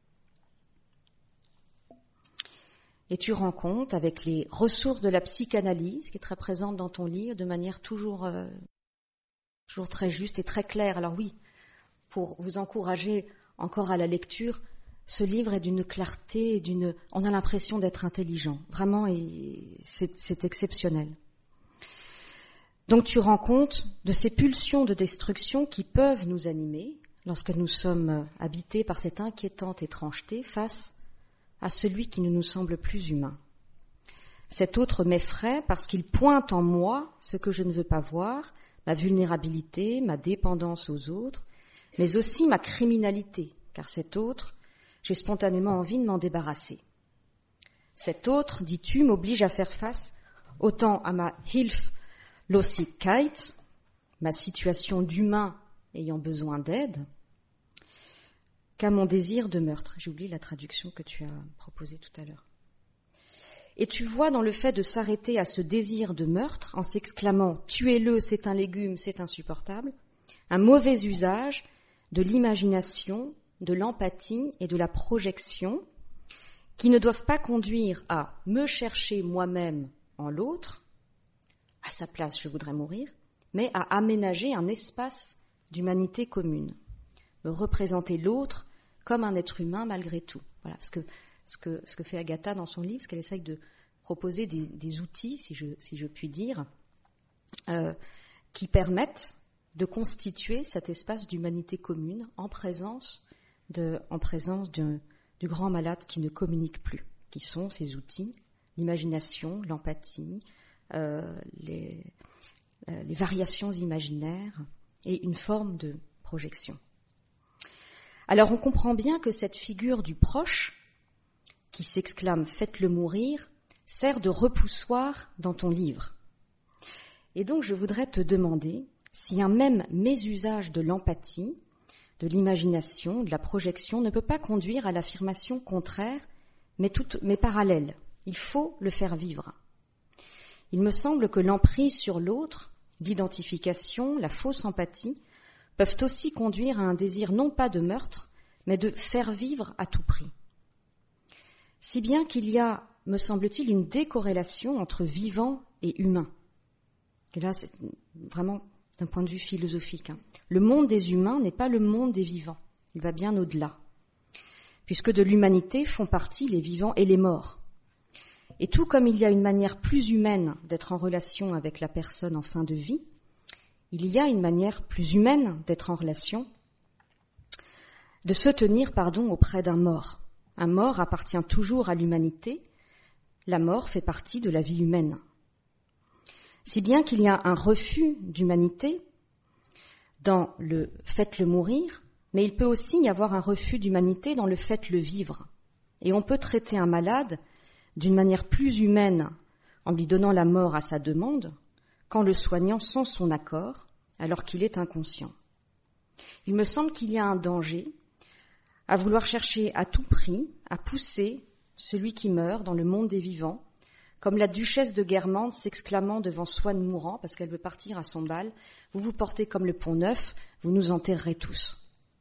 Et tu rends compte, avec les ressources de la psychanalyse, qui est très présente dans ton livre, de manière toujours très juste et très claire. Alors oui, pour vous encourager encore à la lecture, ce livre est d'une clarté, on a l'impression d'être intelligent. Vraiment, et c'est exceptionnel. Donc tu rends compte de ces pulsions de destruction qui peuvent nous animer lorsque nous sommes habités par cette inquiétante étrangeté face à celui qui ne nous semble plus humain. Cet autre m'effraie parce qu'il pointe en moi ce que je ne veux pas voir, ma vulnérabilité, ma dépendance aux autres, mais aussi ma criminalité, car cet autre, j'ai spontanément envie de m'en débarrasser. Cet autre, dis-tu, m'oblige à faire face autant à ma Hilflosigkeit, ma situation d'humain ayant besoin d'aide, qu'à mon désir de meurtre. J'ai oublié la traduction que tu as proposée tout à l'heure. Et tu vois dans le fait de s'arrêter à ce désir de meurtre, en s'exclamant « tuez-le, c'est un légume, c'est insupportable », un mauvais usage de l'imagination, de l'empathie et de la projection qui ne doivent pas conduire à me chercher moi-même en l'autre, à sa place je voudrais mourir, mais à aménager un espace d'humanité commune, me représenter l'autre comme un être humain malgré tout. Voilà, parce que ce que fait Agatha dans son livre, c'est qu'elle essaye de proposer des outils, si je puis dire, qui permettent de constituer cet espace d'humanité commune en présence du grand malade qui ne communique plus, qui sont ces outils, l'imagination, l'empathie, les variations imaginaires et une forme de projection. Alors on comprend bien que cette figure du proche, qui s'exclame « faites-le mourir », sert de repoussoir dans ton livre. Et donc je voudrais te demander si un même mésusage de l'empathie, de l'imagination, de la projection ne peut pas conduire à l'affirmation contraire, mais parallèle. Il faut le faire vivre. Il me semble que l'emprise sur l'autre, l'identification, la fausse empathie, peuvent aussi conduire à un désir non pas de meurtre, mais de faire vivre à tout prix. Si bien qu'il y a, me semble-t-il, une décorrélation entre vivant et humain. Et là, c'est vraiment d'un point de vue philosophique. Le monde des humains n'est pas le monde des vivants. Il va bien au-delà. Puisque de l'humanité font partie les vivants et les morts. Et tout comme il y a une manière plus humaine d'être en relation avec la personne en fin de vie, il y a une manière plus humaine d'être en relation, de se tenir, auprès d'un mort. Un mort appartient toujours à l'humanité. La mort fait partie de la vie humaine. Si bien qu'il y a un refus d'humanité dans le « faites-le mourir », mais il peut aussi y avoir un refus d'humanité dans le « faites-le vivre ». Et on peut traiter un malade d'une manière plus humaine en lui donnant la mort à sa demande qu'en le soignant sans son accord alors qu'il est inconscient. Il me semble qu'il y a un danger à vouloir chercher à tout prix à pousser celui qui meurt dans le monde des vivants, comme la duchesse de Guermantes s'exclamant devant Swann mourant, parce qu'elle veut partir à son bal, « Vous vous portez comme le Pont-Neuf, vous nous enterrerez tous. »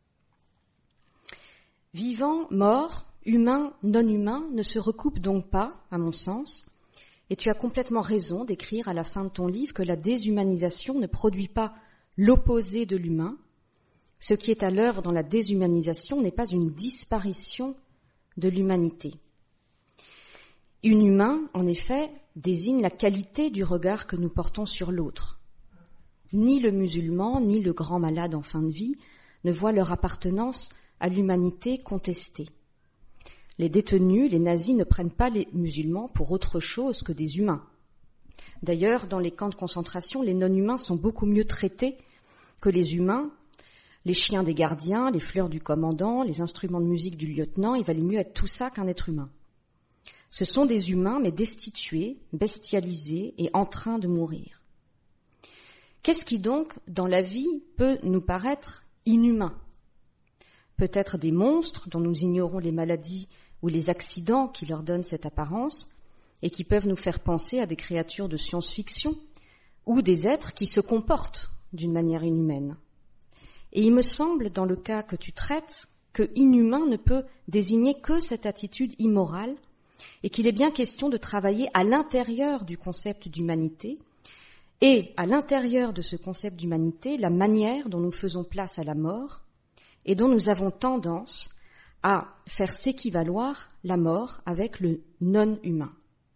Vivant, mort, humain, non-humain ne se recoupent donc pas, à mon sens, et tu as complètement raison d'écrire à la fin de ton livre que la déshumanisation ne produit pas l'opposé de l'humain. Ce qui est à l'œuvre dans la déshumanisation n'est pas une disparition de l'humanité. Inhumain, en effet, désigne la qualité du regard que nous portons sur l'autre. Ni le musulman, ni le grand malade en fin de vie ne voient leur appartenance à l'humanité contestée. Les détenus, les nazis, ne prennent pas les musulmans pour autre chose que des humains. D'ailleurs, dans les camps de concentration, les non-humains sont beaucoup mieux traités que les humains. Les chiens des gardiens, les fleurs du commandant, les instruments de musique du lieutenant, il valait mieux être tout ça qu'un être humain. Ce sont des humains, mais destitués, bestialisés et en train de mourir. Qu'est-ce qui donc, dans la vie, peut nous paraître inhumain ? Peut-être des monstres dont nous ignorons les maladies ou les accidents qui leur donnent cette apparence et qui peuvent nous faire penser à des créatures de science-fiction ou des êtres qui se comportent d'une manière inhumaine. Et il me semble, dans le cas que tu traites, que inhumain ne peut désigner que cette attitude immorale et qu'il est bien question de travailler à l'intérieur du concept d'humanité et à l'intérieur de ce concept d'humanité, la manière dont nous faisons place à la mort et dont nous avons tendance à faire s'équivaloir la mort avec le non-humain.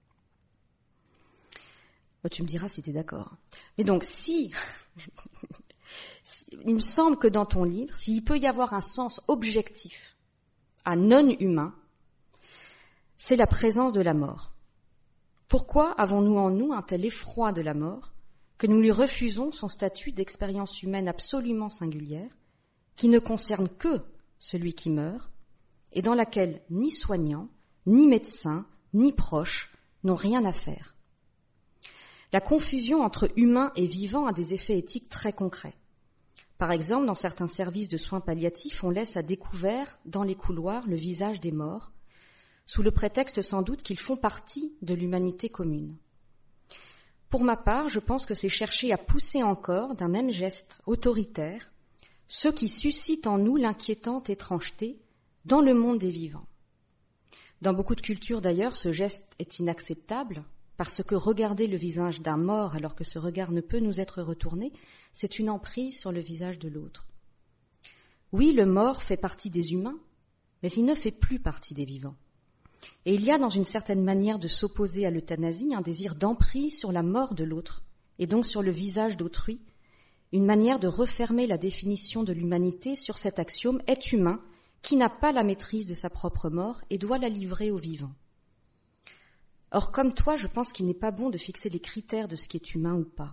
Tu me diras si tu es d'accord. Mais donc, il me semble que dans ton livre, s'il peut y avoir un sens objectif à non-humain, c'est la présence de la mort. Pourquoi avons-nous en nous un tel effroi de la mort que nous lui refusons son statut d'expérience humaine absolument singulière, qui ne concerne que celui qui meurt, et dans laquelle ni soignants, ni médecins, ni proches n'ont rien à faire. La confusion entre humain et vivant a des effets éthiques très concrets. Par exemple, dans certains services de soins palliatifs, on laisse à découvert dans les couloirs le visage des morts, sous le prétexte sans doute qu'ils font partie de l'humanité commune. Pour ma part, je pense que c'est chercher à pousser encore, d'un même geste autoritaire, ceux qui suscitent en nous l'inquiétante étrangeté dans le monde des vivants. Dans beaucoup de cultures d'ailleurs, ce geste est inacceptable, parce que regarder le visage d'un mort alors que ce regard ne peut nous être retourné, c'est une emprise sur le visage de l'autre. Oui, le mort fait partie des humains, mais il ne fait plus partie des vivants. Et il y a dans une certaine manière de s'opposer à l'euthanasie un désir d'emprise sur la mort de l'autre et donc sur le visage d'autrui, une manière de refermer la définition de l'humanité sur cet axiome « est humain » qui n'a pas la maîtrise de sa propre mort et doit la livrer aux vivants. Or, comme toi, je pense qu'il n'est pas bon de fixer les critères de ce qui est humain ou pas.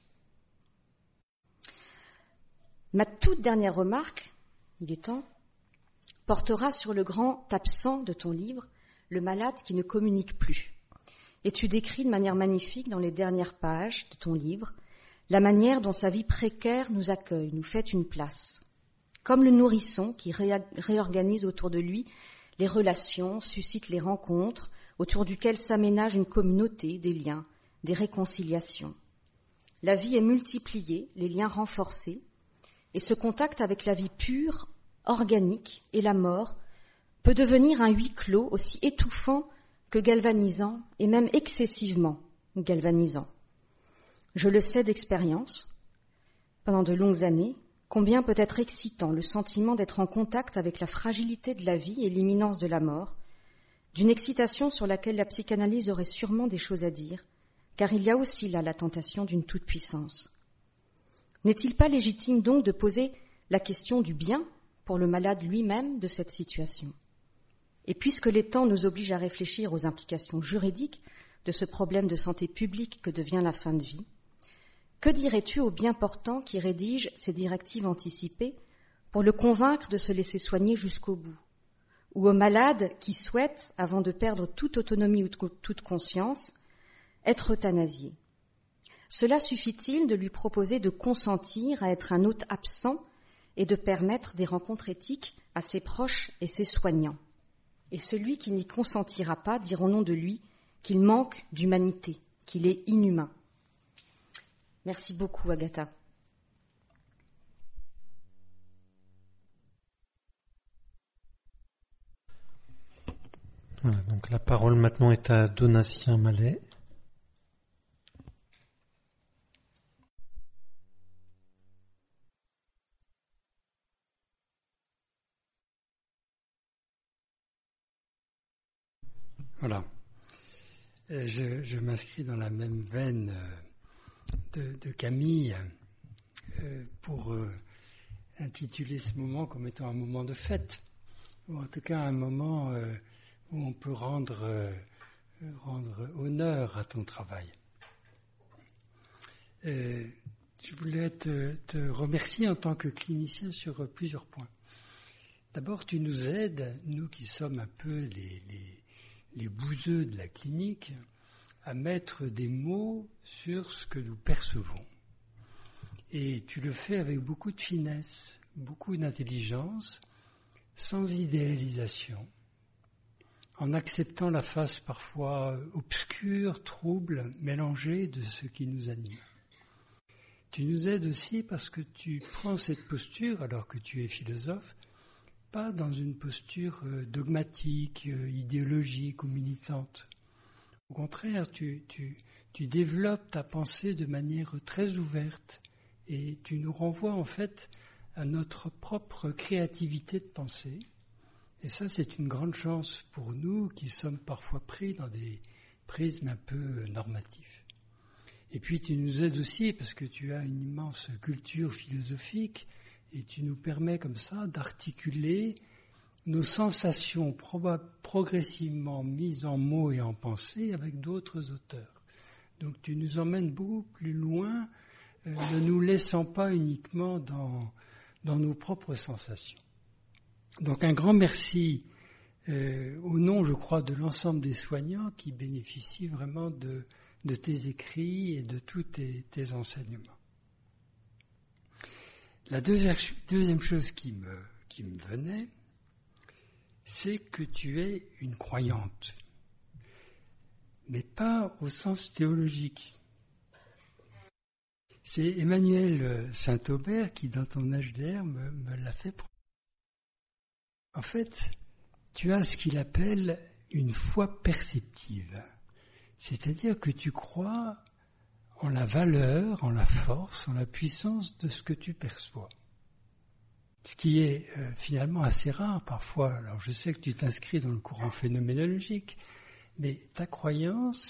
Ma toute dernière remarque, il est temps, portera sur le grand absent de ton livre, le malade qui ne communique plus. Et tu décris de manière magnifique dans les dernières pages de ton livre la manière dont sa vie précaire nous accueille, nous fait une place. Comme le nourrisson qui réorganise autour de lui les relations, suscite les rencontres, autour duquel s'aménage une communauté, des liens, des réconciliations. La vie est multipliée, les liens renforcés, et ce contact avec la vie pure, organique et la mort peut devenir un huis clos aussi étouffant que galvanisant et même excessivement galvanisant. Je le sais d'expérience, pendant de longues années, combien peut être excitant le sentiment d'être en contact avec la fragilité de la vie et l'imminence de la mort, d'une excitation sur laquelle la psychanalyse aurait sûrement des choses à dire, car il y a aussi là la tentation d'une toute-puissance. N'est-il pas légitime donc de poser la question du bien pour le malade lui-même de cette situation ? Et puisque les temps nous obligent à réfléchir aux implications juridiques de ce problème de santé publique que devient la fin de vie, que dirais-tu au bien portant qui rédige ces directives anticipées pour le convaincre de se laisser soigner jusqu'au bout ? Ou au malade qui souhaite, avant de perdre toute autonomie ou toute conscience, être euthanasié ? Cela suffit-il de lui proposer de consentir à être un hôte absent et de permettre des rencontres éthiques à ses proches et ses soignants ? Et celui qui n'y consentira pas, dirons-nous de lui, qu'il manque d'humanité, qu'il est inhumain. Merci beaucoup, Agatha. Voilà, donc la parole maintenant est à Donatien Mallet. Voilà. Je m'inscris dans la même veine de Camille pour intituler ce moment comme étant un moment de fête, ou en tout cas un moment où on peut rendre honneur à ton travail. Je voulais te remercier en tant que clinicien sur plusieurs points. D'abord, tu nous aides, nous qui sommes un peu les bouseux de la clinique, à mettre des mots sur ce que nous percevons. Et tu le fais avec beaucoup de finesse, beaucoup d'intelligence, sans idéalisation, en acceptant la face parfois obscure, trouble, mélangée de ce qui nous anime. Tu nous aides aussi parce que tu prends cette posture, alors que tu es philosophe, pas dans une posture dogmatique, idéologique ou militante. Au contraire, tu développes ta pensée de manière très ouverte et tu nous renvoies en fait à notre propre créativité de pensée. Et ça, c'est une grande chance pour nous qui sommes parfois pris dans des prismes un peu normatifs. Et puis tu nous aides aussi parce que tu as une immense culture philosophique et tu nous permets comme ça d'articuler nos sensations progressivement mises en mots et en pensée avec d'autres auteurs. Donc tu nous emmènes beaucoup plus loin, ne nous laissant pas uniquement dans nos propres sensations. Donc un grand merci au nom, je crois, de l'ensemble des soignants qui bénéficient vraiment de tes écrits et de tous tes enseignements. La deuxième chose qui me venait, c'est que tu es une croyante, mais pas au sens théologique. C'est Emmanuel Saint-Aubert qui, dans ton HDR, me l'a fait prendre. En fait, tu as ce qu'il appelle une foi perceptive, c'est-à-dire que tu crois en la valeur, en la force, en la puissance de ce que tu perçois. Ce qui est finalement assez rare parfois. Alors je sais que tu t'inscris dans le courant phénoménologique, mais ta croyance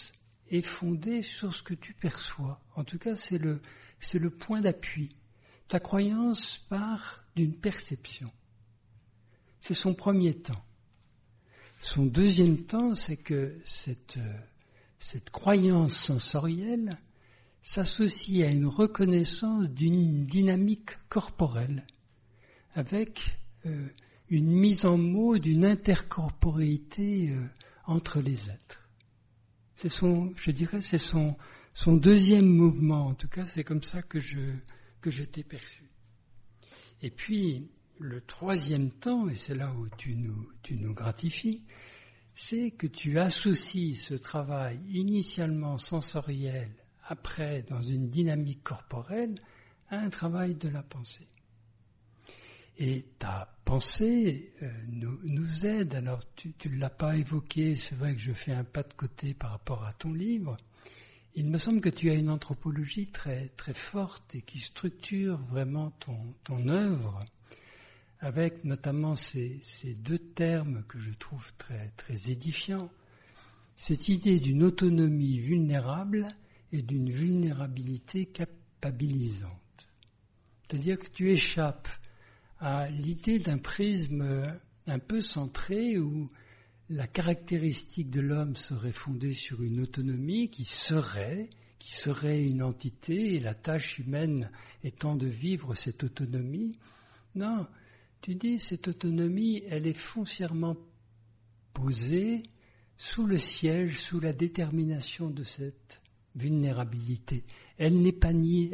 est fondée sur ce que tu perçois. En tout cas, c'est le point d'appui. Ta croyance part d'une perception. C'est son premier temps. Son deuxième temps, c'est que cette croyance sensorielle s'associe à une reconnaissance d'une dynamique corporelle, avec une mise en mots d'une intercorporéité entre les êtres. C'est son deuxième mouvement, en tout cas c'est comme ça que je t'ai perçu. Et puis le troisième temps, et c'est là où tu nous gratifies, c'est que tu associes ce travail initialement sensoriel, après dans une dynamique corporelle, à un travail de la pensée. Et ta pensée nous aide. Alors tu ne l'as pas évoqué, c'est vrai que je fais un pas de côté par rapport à ton livre. Il me semble que tu as une anthropologie très, très forte et qui structure vraiment ton œuvre, avec notamment ces deux termes que je trouve très, très édifiants. Cette idée d'une autonomie vulnérable et d'une vulnérabilité capabilisante. C'est-à-dire que tu échappes à l'idée d'un prisme un peu centré où la caractéristique de l'homme serait fondée sur une autonomie qui serait une entité et la tâche humaine étant de vivre cette autonomie. Non, tu dis cette autonomie, elle est foncièrement posée sous le siège, sous la détermination de cette vulnérabilité. Elle n'est pas niée,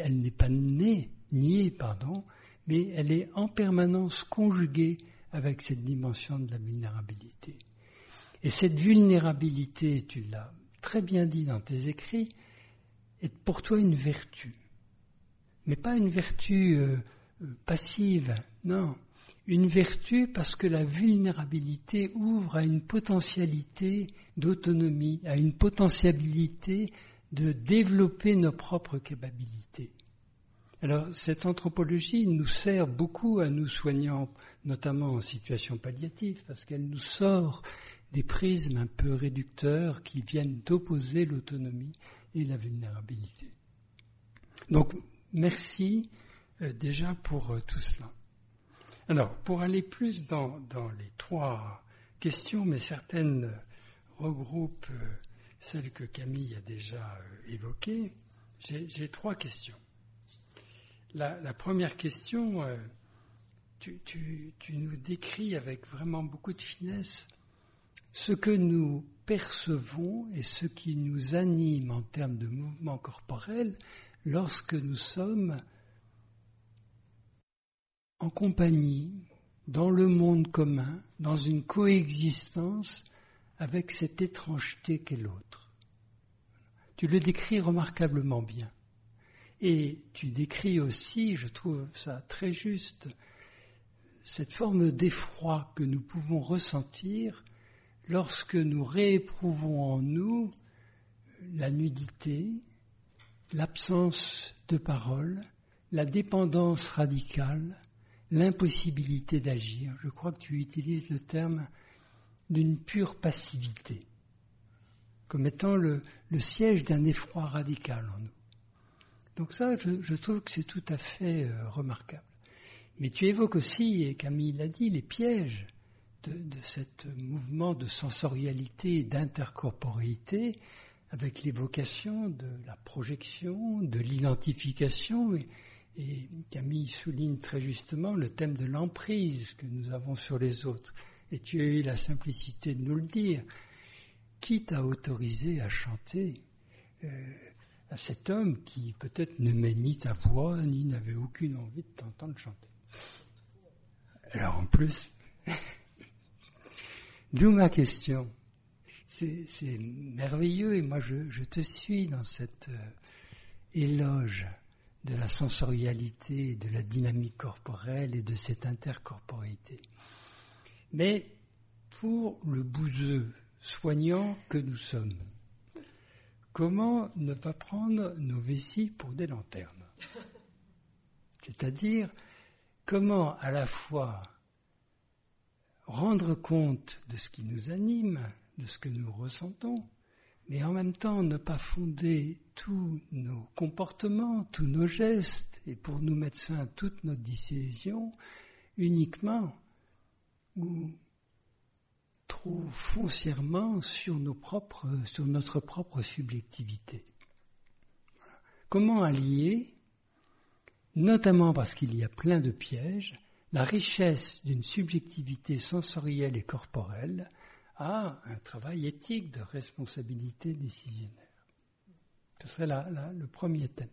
mais elle est en permanence conjuguée avec cette dimension de la vulnérabilité. Et cette vulnérabilité, tu l'as très bien dit dans tes écrits, est pour toi une vertu. Mais pas une vertu passive, non. Une vertu parce que la vulnérabilité ouvre à une potentialité d'autonomie, à une potentialité de développer nos propres capacités. Alors, cette anthropologie nous sert beaucoup à nous soignants, notamment en situation palliative, parce qu'elle nous sort des prismes un peu réducteurs qui viennent d'opposer l'autonomie et la vulnérabilité. Donc, merci déjà pour tout cela. Alors, pour aller plus dans les trois questions, mais certaines regroupent celles que Camille a déjà évoquées, j'ai trois questions. La première question, tu nous décris avec vraiment beaucoup de finesse ce que nous percevons et ce qui nous anime en termes de mouvement corporel lorsque nous sommes en compagnie, dans le monde commun, dans une coexistence avec cette étrangeté qu'est l'autre. Tu le décris remarquablement bien. Et tu décris aussi, je trouve ça très juste, cette forme d'effroi que nous pouvons ressentir lorsque nous rééprouvons en nous la nudité, l'absence de parole, la dépendance radicale, l'impossibilité d'agir. Je crois que tu utilises le terme d'une pure passivité, comme étant le siège d'un effroi radical en nous. Donc ça, je trouve que c'est tout à fait remarquable. Mais tu évoques aussi, et Camille l'a dit, les pièges de ce mouvement de sensorialité et d'intercorporéité avec l'évocation de la projection, de l'identification. Et Camille souligne très justement le thème de l'emprise que nous avons sur les autres. Et tu as eu la simplicité de nous le dire. Qui t'a autorisé à chanter à cet homme qui peut-être n'aimait ni ta voix, ni n'avait aucune envie de t'entendre chanter. Alors en plus, d'où ma question. C'est merveilleux et moi je te suis dans cet éloge de la sensorialité, de la dynamique corporelle et de cette intercorporéité. Mais pour le bouseux soignant que nous sommes, comment ne pas prendre nos vessies pour des lanternes ? C'est-à-dire, comment à la fois rendre compte de ce qui nous anime, de ce que nous ressentons, mais en même temps ne pas fonder tous nos comportements, tous nos gestes, et pour nous médecins, toutes nos décisions, uniquement ou trop foncièrement sur notre propre subjectivité. Voilà. Comment allier, notamment parce qu'il y a plein de pièges, la richesse d'une subjectivité sensorielle et corporelle à un travail éthique de responsabilité décisionnaire. Ce serait le premier thème.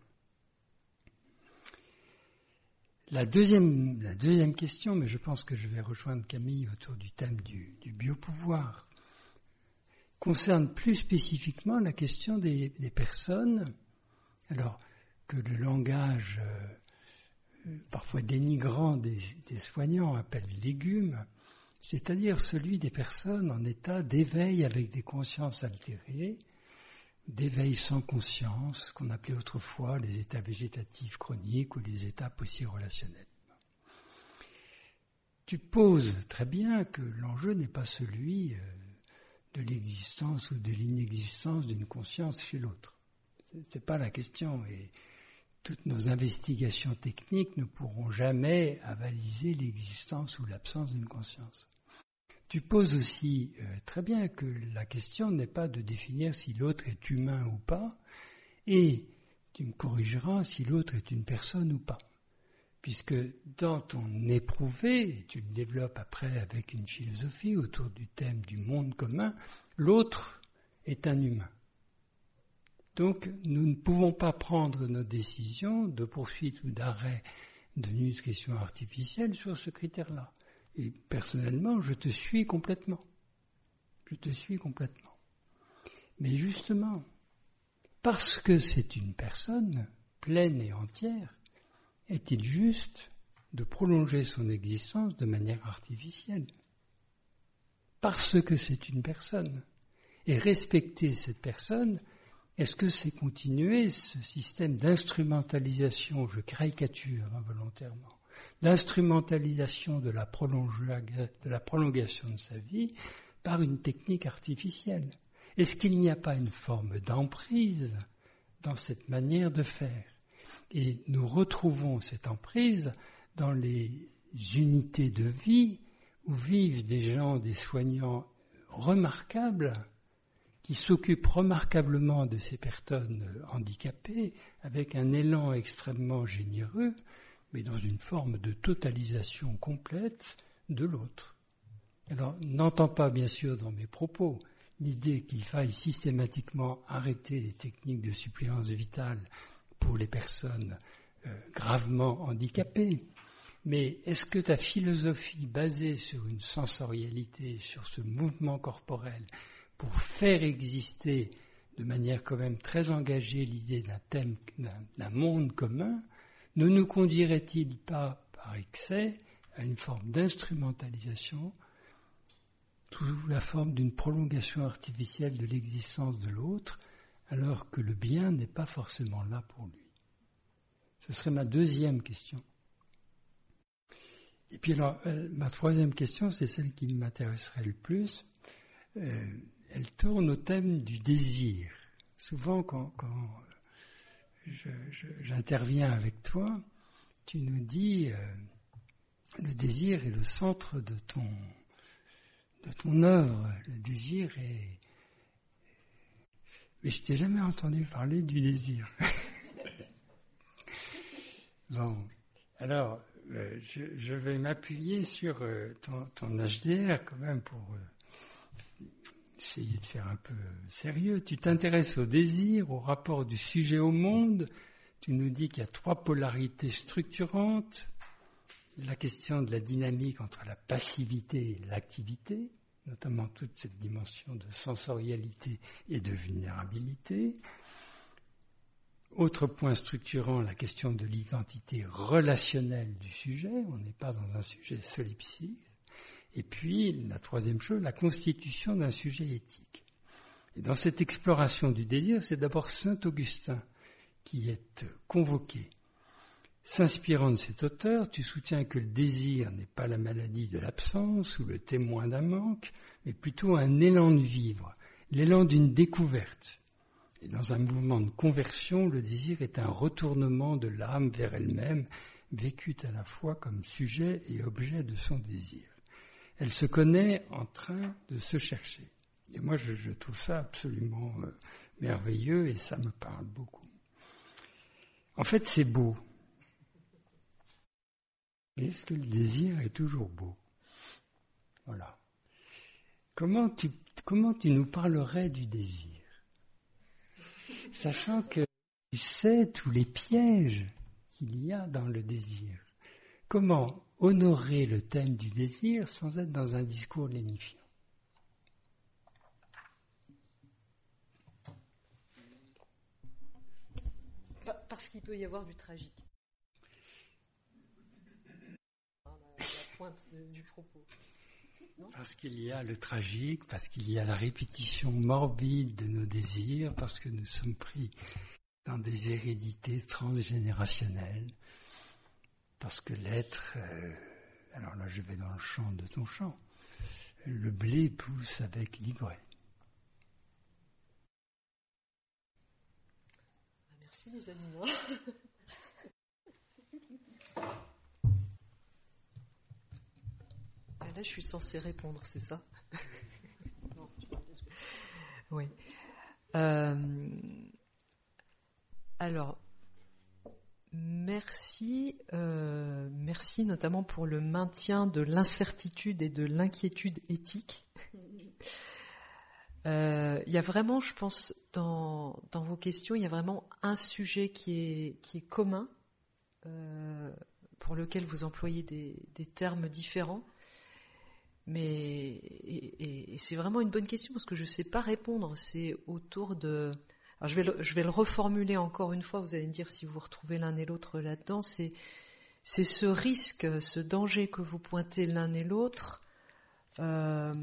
La deuxième question, mais je pense que je vais rejoindre Camille autour du thème du biopouvoir, concerne plus spécifiquement la question des personnes, alors que le langage parfois dénigrant des soignants appelle légumes, c'est-à-dire celui des personnes en état d'éveil avec des consciences altérées, d'éveil sans conscience, qu'on appelait autrefois les états végétatifs chroniques ou les états post-relationnels. Tu poses très bien que l'enjeu n'est pas celui de l'existence ou de l'inexistence d'une conscience chez l'autre. C'est pas la question, et toutes nos investigations techniques ne pourront jamais avaliser l'existence ou l'absence d'une conscience. Tu poses aussi très bien que la question n'est pas de définir si l'autre est humain ou pas, et tu me corrigeras si l'autre est une personne ou pas. Puisque dans ton éprouvé, et tu le développes après avec une philosophie autour du thème du monde commun, l'autre est un humain. Donc nous ne pouvons pas prendre nos décisions de poursuite ou d'arrêt de nutrition artificielle sur ce critère-là. Et personnellement, je te suis complètement. Mais justement, parce que c'est une personne pleine et entière, est-il juste de prolonger son existence de manière artificielle? Parce que c'est une personne. Et respecter cette personne, est-ce que c'est continuer ce système d'instrumentalisation, je caricature involontairement, d'instrumentalisation de la prolongation de sa vie par une technique artificielle? Est-ce qu'il n'y a pas une forme d'emprise dans cette manière de faire? Et nous retrouvons cette emprise dans les unités de vie où vivent des gens, des soignants remarquables, qui s'occupent remarquablement de ces personnes handicapées avec un élan extrêmement généreux, mais dans une forme de totalisation complète de l'autre. Alors, n'entends pas bien sûr dans mes propos l'idée qu'il faille systématiquement arrêter les techniques de suppléance vitale pour les personnes gravement handicapées, mais est-ce que ta philosophie basée sur une sensorialité, sur ce mouvement corporel, pour faire exister de manière quand même très engagée l'idée d'un thème, d'un monde commun, ne nous conduirait-il pas par excès à une forme d'instrumentalisation sous la forme d'une prolongation artificielle de l'existence de l'autre, alors que le bien n'est pas forcément là pour lui? Ce serait ma deuxième question. Et puis alors, ma troisième question, c'est celle qui m'intéresserait le plus. Elle tourne au thème du désir. Souvent, quand j'interviens avec toi, tu nous dis le désir est le centre de ton œuvre. Le désir est... Mais je t'ai jamais entendu parler du désir. Bon, alors, je vais m'appuyer sur ton HDR quand même pour essayer de faire un peu sérieux. Tu t'intéresses au désir, au rapport du sujet au monde. Tu nous dis qu'il y a 3 polarités structurantes. La question de la dynamique entre la passivité et l'activité, notamment toute cette dimension de sensorialité et de vulnérabilité. Autre point structurant, la question de l'identité relationnelle du sujet. On n'est pas dans un sujet solipsiste. Et puis, la troisième chose, la constitution d'un sujet éthique. Et dans cette exploration du désir, c'est d'abord saint Augustin qui est convoqué. S'inspirant de cet auteur, tu soutiens que le désir n'est pas la maladie de l'absence ou le témoin d'un manque, mais plutôt un élan de vivre. l'élan d'une découverte. Et dans un mouvement de conversion, le désir est un retournement de l'âme vers elle-même, vécue à la fois comme sujet et objet de son désir. Elle se connaît en train de se chercher. Et moi, je trouve ça absolument merveilleux et ça me parle beaucoup. En fait, c'est beau. Est-ce que le désir est toujours beau? Voilà. Comment tu nous parlerais du désir? Sachant que tu sais tous les pièges qu'il y a dans le désir. Comment honorer le thème du désir sans être dans un discours lénifiant? Parce qu'il peut y avoir du tragique. La pointe du propos. Non ? Parce qu'il y a le tragique, parce qu'il y a la répétition morbide de nos désirs, parce que nous sommes pris dans des hérédités transgénérationnelles, parce que l'être, alors là je vais dans le champ de ton champ, le blé pousse avec l'ivraie. Merci les amis. Là, je suis censée répondre, c'est ça? Non, oui. Alors, merci notamment pour le maintien de l'incertitude et de l'inquiétude éthique. Il y a vraiment, je pense, dans vos questions, il y a vraiment un sujet qui est commun, pour lequel vous employez des termes différents. Mais et c'est vraiment une bonne question parce que je ne sais pas répondre. C'est autour de. Alors je vais le reformuler encore une fois. Vous allez me dire si vous retrouvez l'un et l'autre là-dedans. C'est ce risque, ce danger que vous pointez l'un et l'autre. Alors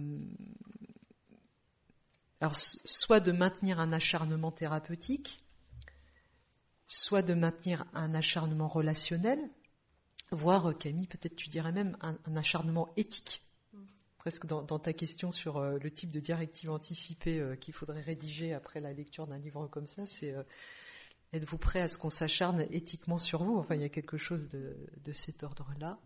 soit de maintenir un acharnement thérapeutique, soit de maintenir un acharnement relationnel, voire Camille, peut-être tu dirais même un acharnement éthique. Presque dans ta question sur le type de directive anticipée qu'il faudrait rédiger après la lecture d'un livre comme ça, c'est êtes-vous prêt à ce qu'on s'acharne éthiquement sur vous? Enfin, il y a quelque chose de cet ordre-là.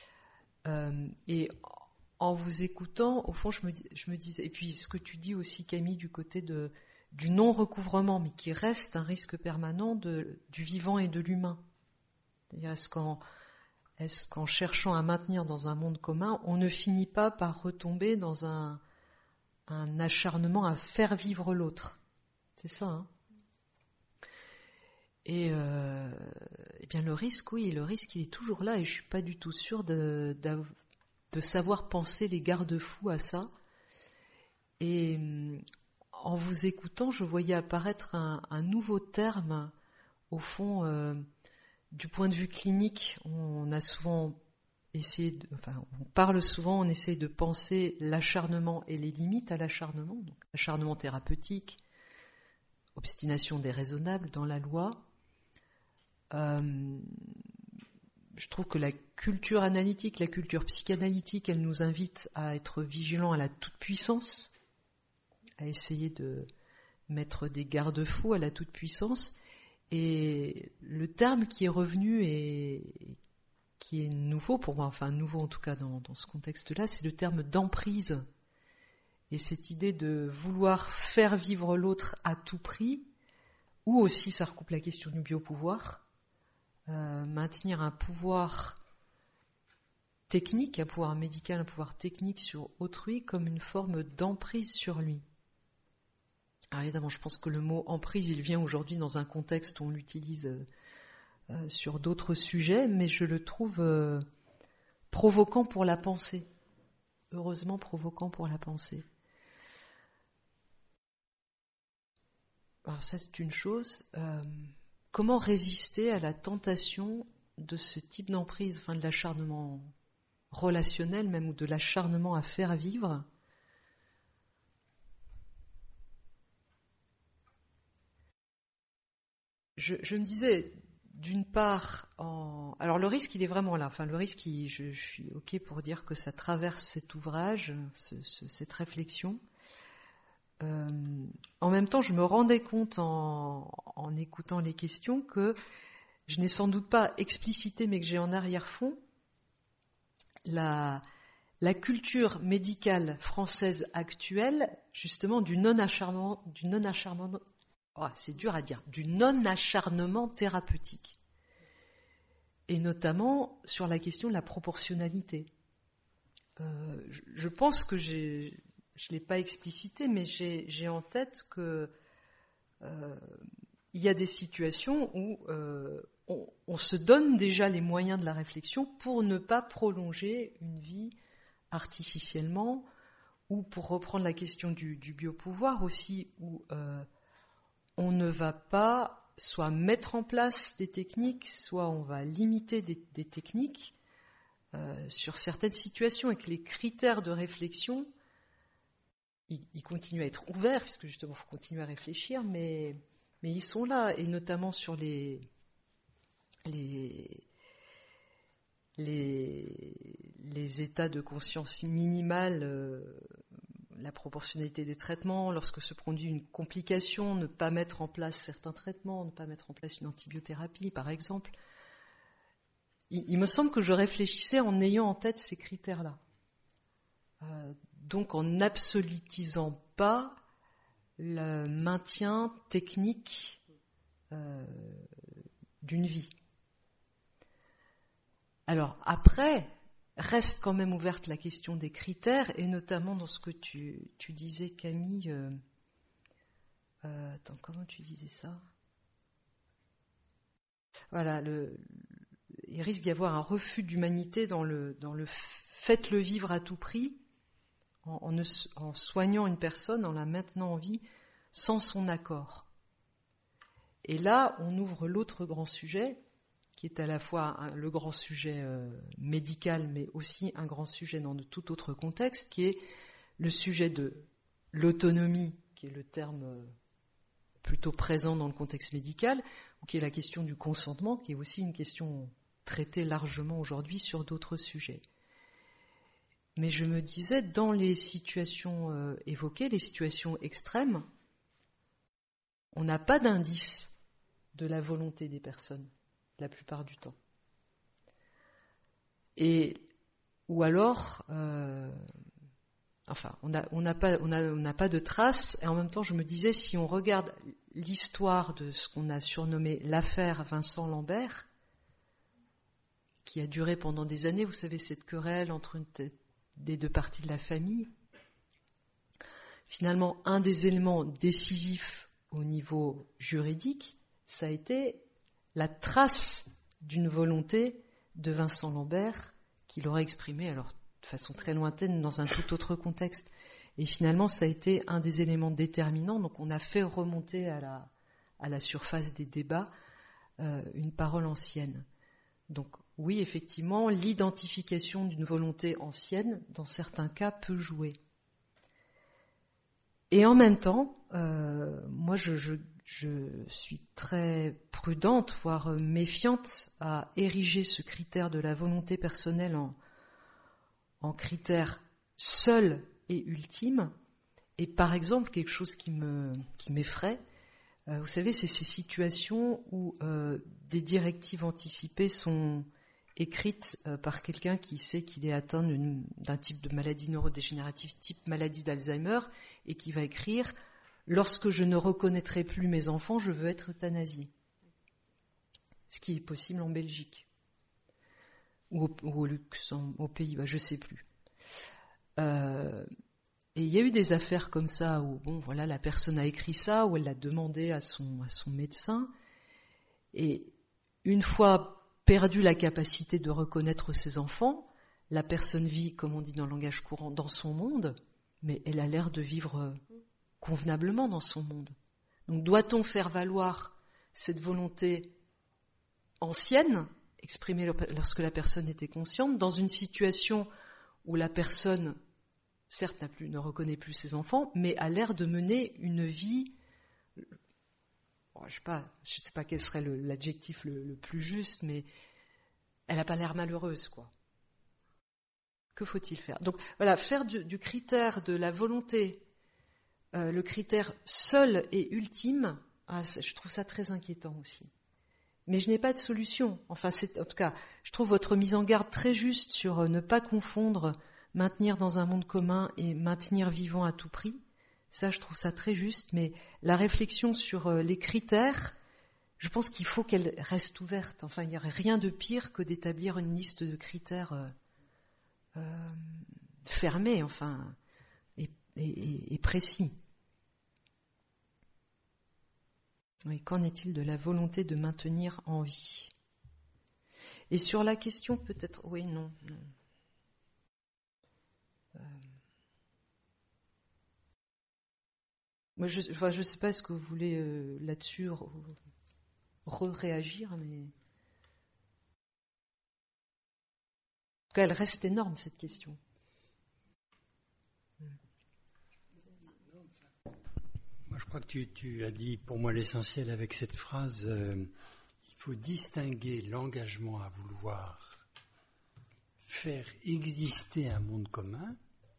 Et en vous écoutant, au fond, je me disais, et puis ce que tu dis aussi, Camille, du côté du non-recouvrement, mais qui reste un risque permanent du vivant et de l'humain. C'est-à-dire, est-ce qu'en cherchant à maintenir dans un monde commun, on ne finit pas par retomber dans un acharnement à faire vivre l'autre? C'est ça, hein? Et bien le risque, oui, le risque il est toujours là et je suis pas du tout sûre de savoir penser les garde-fous à ça. Et en vous écoutant, je voyais apparaître un nouveau terme, au fond. Du point de vue clinique, on a souvent on parle souvent, on essaye de penser l'acharnement et les limites à l'acharnement. Donc, acharnement thérapeutique, obstination déraisonnable dans la loi. Je trouve que la culture analytique, la culture psychanalytique, elle nous invite à être vigilants à la toute-puissance, à essayer de mettre des garde-fous à la toute-puissance. Et le terme qui est revenu et qui est nouveau pour moi, enfin nouveau en tout cas dans ce contexte-là, c'est le terme d'emprise. Et cette idée de vouloir faire vivre l'autre à tout prix, ou aussi ça recoupe la question du biopouvoir, maintenir un pouvoir technique, un pouvoir médical, un pouvoir technique sur autrui comme une forme d'emprise sur lui. Alors évidemment, je pense que le mot emprise, il vient aujourd'hui dans un contexte où on l'utilise sur d'autres sujets, mais je le trouve provoquant pour la pensée. Heureusement provoquant pour la pensée. Alors ça, c'est une chose. Comment résister à la tentation de ce type d'emprise, enfin de l'acharnement relationnel même, ou de l'acharnement à faire vivre ? Je me disais, d'une part, alors le risque, il est vraiment là. Enfin, le risque, je suis OK pour dire que ça traverse cet ouvrage, cette réflexion. en même temps, je me rendais compte en écoutant les questions que je n'ai sans doute pas explicité, mais que j'ai en arrière-fond la culture médicale française actuelle, justement, du non-acharnement, c'est dur à dire, du non-acharnement thérapeutique. Et notamment sur la question de la proportionnalité. Je pense que je ne l'ai pas explicité, mais j'ai en tête que il y a des situations où on se donne déjà les moyens de la réflexion pour ne pas prolonger une vie artificiellement, ou pour reprendre la question du biopouvoir aussi, où on ne va pas soit mettre en place des techniques, soit on va limiter des techniques sur certaines situations, et que les critères de réflexion, ils continuent à être ouverts, puisque justement il faut continuer à réfléchir, mais ils sont là, et notamment sur les états de conscience minimale, la proportionnalité des traitements, lorsque se produit une complication, ne pas mettre en place certains traitements, ne pas mettre en place une antibiothérapie, par exemple. Il me semble que je réfléchissais en ayant en tête ces critères-là. Donc en n'absolutisant pas le maintien technique d'une vie. Alors après, reste quand même ouverte la question des critères, et notamment dans ce que tu disais, Camille. Attends, comment tu disais ça ? Voilà, il risque d'y avoir un refus d'humanité dans le faites-le vivre à tout prix, en soignant une personne, en la maintenant en vie, sans son accord. Et là, on ouvre l'autre grand sujet, qui est à la fois le grand sujet médical, mais aussi un grand sujet dans de tout autre contexte, qui est le sujet de l'autonomie, qui est le terme plutôt présent dans le contexte médical, ou qui est la question du consentement, qui est aussi une question traitée largement aujourd'hui sur d'autres sujets. Mais je me disais, dans les situations évoquées, les situations extrêmes, on n'a pas d'indice de la volonté des personnes, la plupart du temps. Ou alors, on n'a pas de traces, et en même temps, je me disais, si on regarde l'histoire de ce qu'on a surnommé l'affaire Vincent Lambert, qui a duré pendant des années, vous savez, cette querelle entre des deux parties de la famille, finalement, un des éléments décisifs au niveau juridique, ça a été la trace d'une volonté de Vincent Lambert qu'il aurait exprimée, alors de façon très lointaine, dans un tout autre contexte. Et finalement, ça a été un des éléments déterminants. Donc on a fait remonter à la surface des débats une parole ancienne. Donc oui, effectivement, l'identification d'une volonté ancienne, dans certains cas, peut jouer. Et en même temps, moi je suis très prudente, voire méfiante, à ériger ce critère de la volonté personnelle en critère seul et ultime. Et par exemple, quelque chose qui m'effraie, vous savez, c'est ces situations où des directives anticipées sont écrites par quelqu'un qui sait qu'il est atteint d'un type de maladie neurodégénérative, type maladie d'Alzheimer, et qui va écrire « Lorsque je ne reconnaîtrai plus mes enfants, je veux être euthanasié ». Ce qui est possible en Belgique ou au Luxembourg, aux Pays-Bas, je ne sais plus. Et il y a eu des affaires comme ça où, la personne a écrit ça, où elle l'a demandé à son médecin, et une fois perdu la capacité de reconnaître ses enfants, la personne vit, comme on dit dans le langage courant, dans son monde, mais elle a l'air de vivre convenablement dans son monde. Donc doit-on faire valoir cette volonté ancienne, exprimée lorsque la personne était consciente, dans une situation où la personne, certes, ne reconnaît plus ses enfants, mais a l'air de mener une vie, je sais pas quel serait l'adjectif le plus juste, mais elle n'a pas l'air malheureuse, quoi. Que faut-il faire ? Donc voilà, faire du critère de la volonté le critère seul et ultime, je trouve ça très inquiétant aussi. Mais je n'ai pas de solution. Enfin, en tout cas, je trouve votre mise en garde très juste sur ne pas confondre maintenir dans un monde commun et maintenir vivant à tout prix. Ça, je trouve ça très juste. Mais la réflexion sur les critères, je pense qu'il faut qu'elle reste ouverte. Enfin, il n'y aurait rien de pire que d'établir une liste de critères fermés, enfin, et précis. Oui, qu'en est-il de la volonté de maintenir en vie ? Et sur la question, peut-être, oui, non. Moi, je sais pas, est-ce que vous voulez là-dessus réagir, mais en tout cas, elle reste énorme cette question. Je crois que tu as dit pour moi l'essentiel avec cette phrase. Il faut distinguer l'engagement à vouloir faire exister un monde commun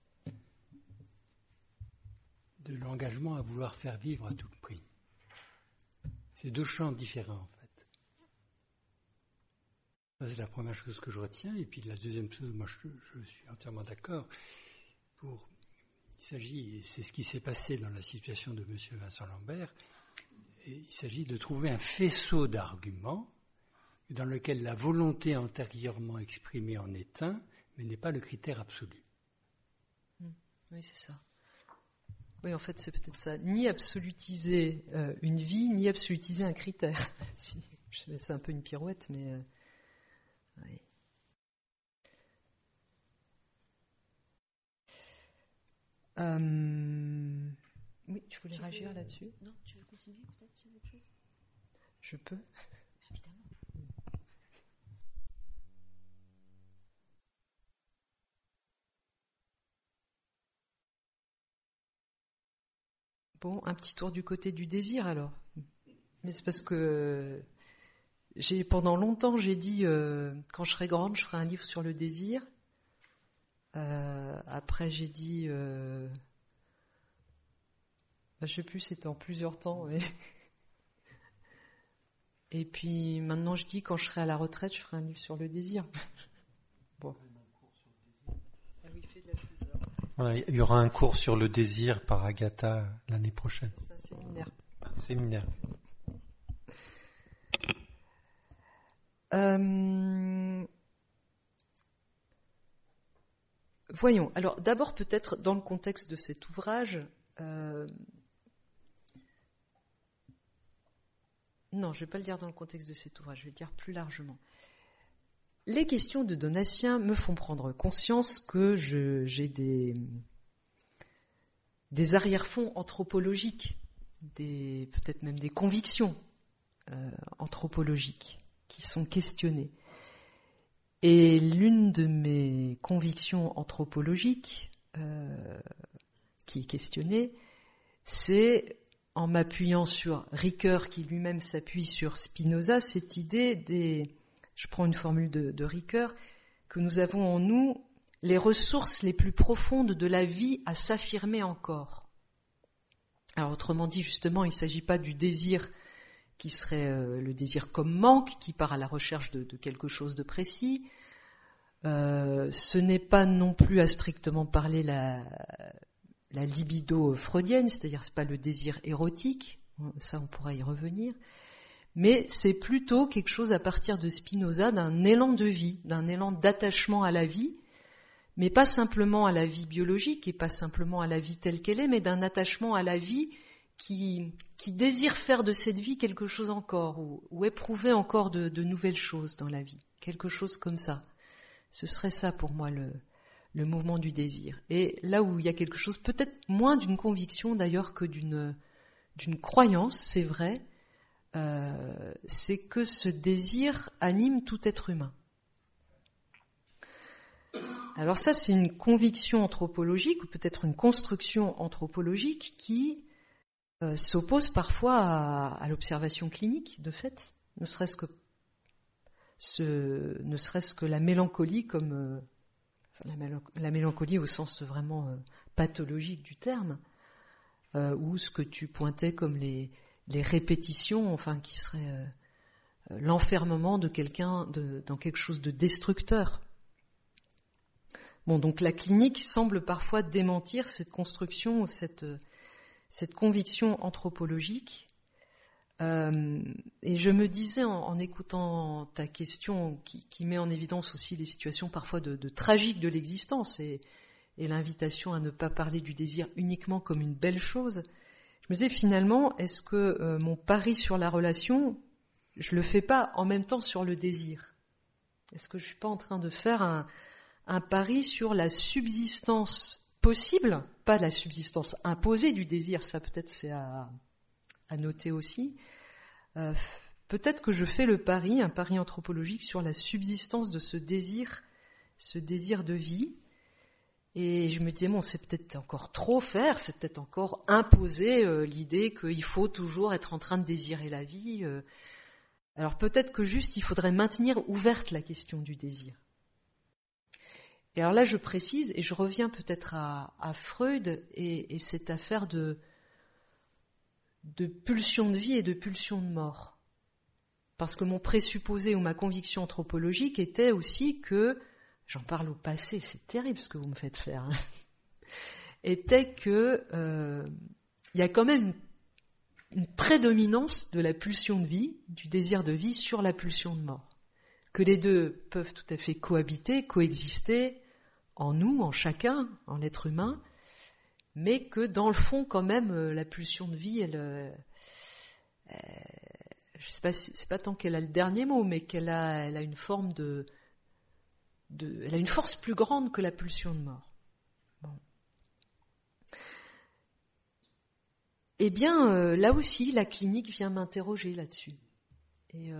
de l'engagement à vouloir faire vivre à tout prix. C'est deux champs différents en fait. Ça, c'est la première chose que je retiens. Et puis la deuxième chose, moi je suis entièrement d'accord. Il s'agit, c'est ce qui s'est passé dans la situation de M. Vincent Lambert, et il s'agit de trouver un faisceau d'arguments dans lequel la volonté antérieurement exprimée en est un, mais n'est pas le critère absolu. Oui, c'est ça. Oui, en fait, c'est peut-être ça. Ni absolutiser une vie, ni absolutiser un critère. C'est un peu une pirouette, mais... oui. Oui, tu voulais réagir là-dessus ? Non, tu veux continuer peut-être sur autre chose ? Je peux. Évidemment. Bon, un petit tour du côté du désir alors. Mais c'est parce que pendant longtemps j'ai dit quand je serai grande, je ferai un livre sur le désir. Après j'ai dit, je sais plus, c'était en plusieurs temps. Et puis maintenant je dis quand je serai à la retraite, je ferai un livre sur le désir. Bon. Voilà, il y aura un cours sur le désir par Agatha l'année prochaine. C'est un séminaire. Un séminaire. Voyons. Alors d'abord peut-être dans le contexte de cet ouvrage. Non, je ne vais pas le dire dans le contexte de cet ouvrage, je vais le dire plus largement. Les questions de Donatien me font prendre conscience que j'ai des arrière-fonds anthropologiques, peut-être même des convictions anthropologiques qui sont questionnées. Et l'une de mes convictions anthropologiques qui est questionnée, c'est, en m'appuyant sur Ricoeur qui lui-même s'appuie sur Spinoza, cette idée je prends une formule de Ricoeur, que nous avons en nous les ressources les plus profondes de la vie à s'affirmer encore. Alors autrement dit, justement, il ne s'agit pas du désir qui serait le désir comme manque, qui part à la recherche de quelque chose de précis. Ce n'est pas non plus à strictement parler la libido freudienne, c'est-à-dire c'est pas le désir érotique, ça on pourra y revenir. Mais c'est plutôt quelque chose à partir de Spinoza, d'un élan de vie, d'un élan d'attachement à la vie, mais pas simplement à la vie biologique et pas simplement à la vie telle qu'elle est, mais d'un attachement à la vie qui désire faire de cette vie quelque chose encore, ou éprouver encore de nouvelles choses dans la vie, quelque chose comme ça. Ce serait ça pour moi le mouvement du désir. Et là où il y a quelque chose, peut-être moins d'une conviction d'ailleurs que d'une croyance, c'est vrai, c'est que ce désir anime tout être humain. Alors ça, c'est une conviction anthropologique, ou peut-être une construction anthropologique qui s'oppose parfois à l'observation clinique, de fait, ne serait-ce que la mélancolie comme la mélancolie au sens vraiment pathologique du terme, ou ce que tu pointais comme les répétitions, enfin qui seraient l'enfermement de quelqu'un dans quelque chose de destructeur. Bon, donc la clinique semble parfois démentir cette construction, cette conviction anthropologique. Et je me disais en écoutant ta question, qui met en évidence aussi les situations parfois de tragique de l'existence et l'invitation à ne pas parler du désir uniquement comme une belle chose, je me disais finalement, est-ce que mon pari sur la relation, je le fais pas en même temps sur le désir? Est-ce que je suis pas en train de faire un pari sur la subsistance possible, pas la subsistance imposée du désir, ça peut-être c'est à noter aussi. Peut-être que je fais un pari anthropologique sur la subsistance de ce désir de vie. Et je me disais, bon, c'est peut-être encore trop faire, c'est peut-être encore imposer l'idée qu'il faut toujours être en train de désirer la vie. Alors peut-être que juste il faudrait maintenir ouverte la question du désir. Et alors là, je précise, et je reviens peut-être à Freud et cette affaire de pulsion de vie et de pulsion de mort. Parce que mon présupposé ou ma conviction anthropologique était aussi que, j'en parle au passé, c'est terrible ce que vous me faites faire, était que il y a quand même une prédominance de la pulsion de vie, du désir de vie sur la pulsion de mort. Que les deux peuvent tout à fait cohabiter, coexister en nous, en chacun, en l'être humain, mais que dans le fond, quand même, la pulsion de vie, je sais pas, c'est pas tant qu'elle a le dernier mot, mais elle a une forme elle a une force plus grande que la pulsion de mort. Bon. Eh bien, là aussi, la clinique vient m'interroger là-dessus. Et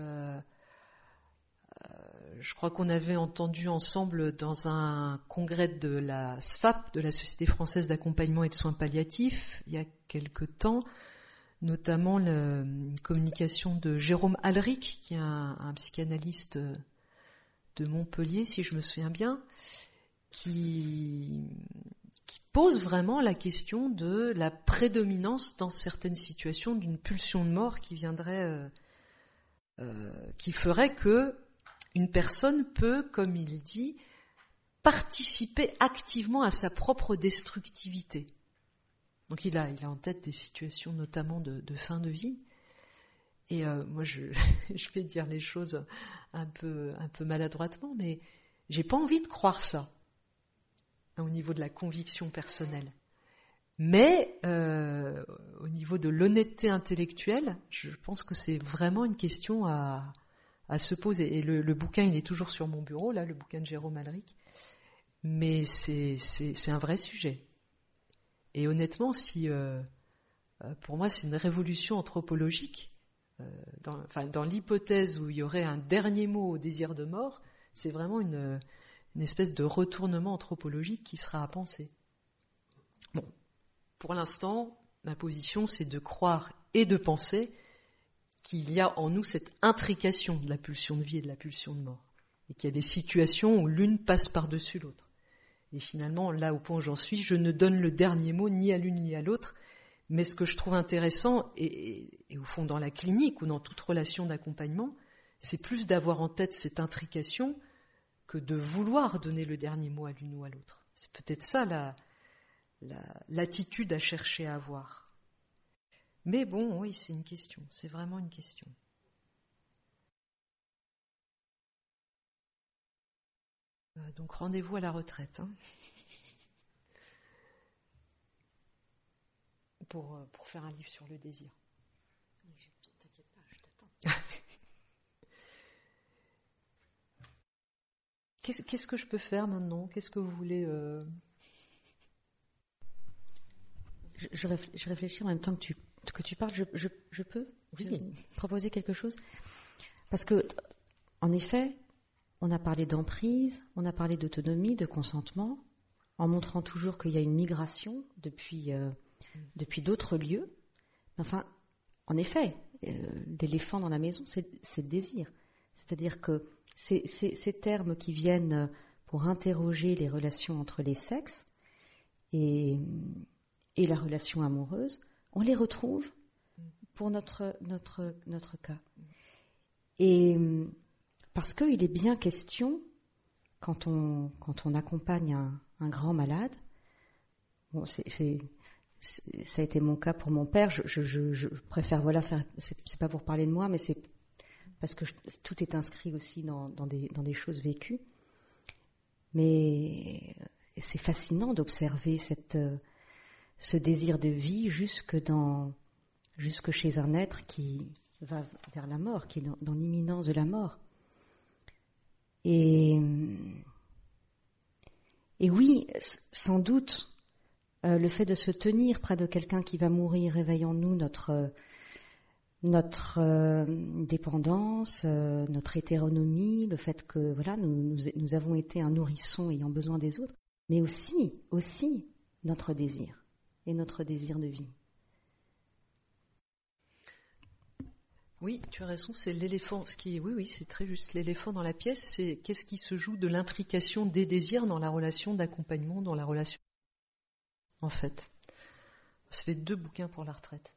je crois qu'on avait entendu ensemble dans un congrès de la SFAP, de la Société française d'accompagnement et de soins palliatifs, il y a quelque temps, notamment une communication de Jérôme Alric, qui est un psychanalyste de Montpellier, si je me souviens bien, qui pose vraiment la question de la prédominance dans certaines situations d'une pulsion de mort qui viendrait, qui ferait que une personne peut, comme il dit, participer activement à sa propre destructivité. Donc il a en tête des situations notamment de fin de vie. Et moi, je vais dire les choses un peu maladroitement, mais j'ai pas envie de croire ça au niveau de la conviction personnelle. Mais au niveau de l'honnêteté intellectuelle, je pense que c'est vraiment une question à se poser. Et le bouquin, il est toujours sur mon bureau, là, le bouquin de Jérôme Alric. Mais c'est un vrai sujet. Et honnêtement, pour moi, c'est une révolution anthropologique. Dans l'hypothèse où il y aurait un dernier mot au désir de mort, c'est vraiment une espèce de retournement anthropologique qui sera à penser. Bon, pour l'instant, ma position, c'est de croire et de penser qu'il y a en nous cette intrication de la pulsion de vie et de la pulsion de mort. Et qu'il y a des situations où l'une passe par-dessus l'autre. Et finalement, là au point où j'en suis, je ne donne le dernier mot ni à l'une ni à l'autre. Mais ce que je trouve intéressant, et au fond dans la clinique ou dans toute relation d'accompagnement, c'est plus d'avoir en tête cette intrication que de vouloir donner le dernier mot à l'une ou à l'autre. C'est peut-être ça l'attitude à chercher à avoir. Mais bon, oui, c'est une question, c'est vraiment une question. Donc rendez-vous à la retraite, hein, pour faire un livre sur le désir. T'inquiète pas, je t'attends. Qu'est-ce que je peux faire maintenant? Qu'est-ce que vous voulez Je réfléchis en même temps que tu parles. Je peux proposer quelque chose? Parce que, en effet, on a parlé d'emprise, on a parlé d'autonomie, de consentement, en montrant toujours qu'il y a une migration depuis d'autres lieux. Enfin, en effet, l'éléphant dans la maison, c'est le désir. C'est-à-dire que ces termes qui viennent pour interroger les relations entre les sexes, et et la relation amoureuse, on les retrouve pour notre cas. Et parce qu'il est bien question, quand on accompagne un grand malade, bon, ça a été mon cas pour mon père, je préfère faire, c'est pas pour parler de moi, mais c'est parce que tout est inscrit aussi dans des choses vécues. Mais c'est fascinant d'observer ce désir de vie jusque chez un être qui va vers la mort, qui est dans l'imminence de la mort. Et oui, sans doute, le fait de se tenir près de quelqu'un qui va mourir réveille en nous notre dépendance, notre hétéronomie, le fait que nous avons été un nourrisson ayant besoin des autres, mais aussi notre désir et notre désir de vie. Oui, tu as raison, c'est l'éléphant. Oui, c'est très juste. L'éléphant dans la pièce, c'est qu'est-ce qui se joue de l'intrication des désirs dans la relation d'accompagnement, dans la relation. En fait, ça fait 2 bouquins pour la retraite.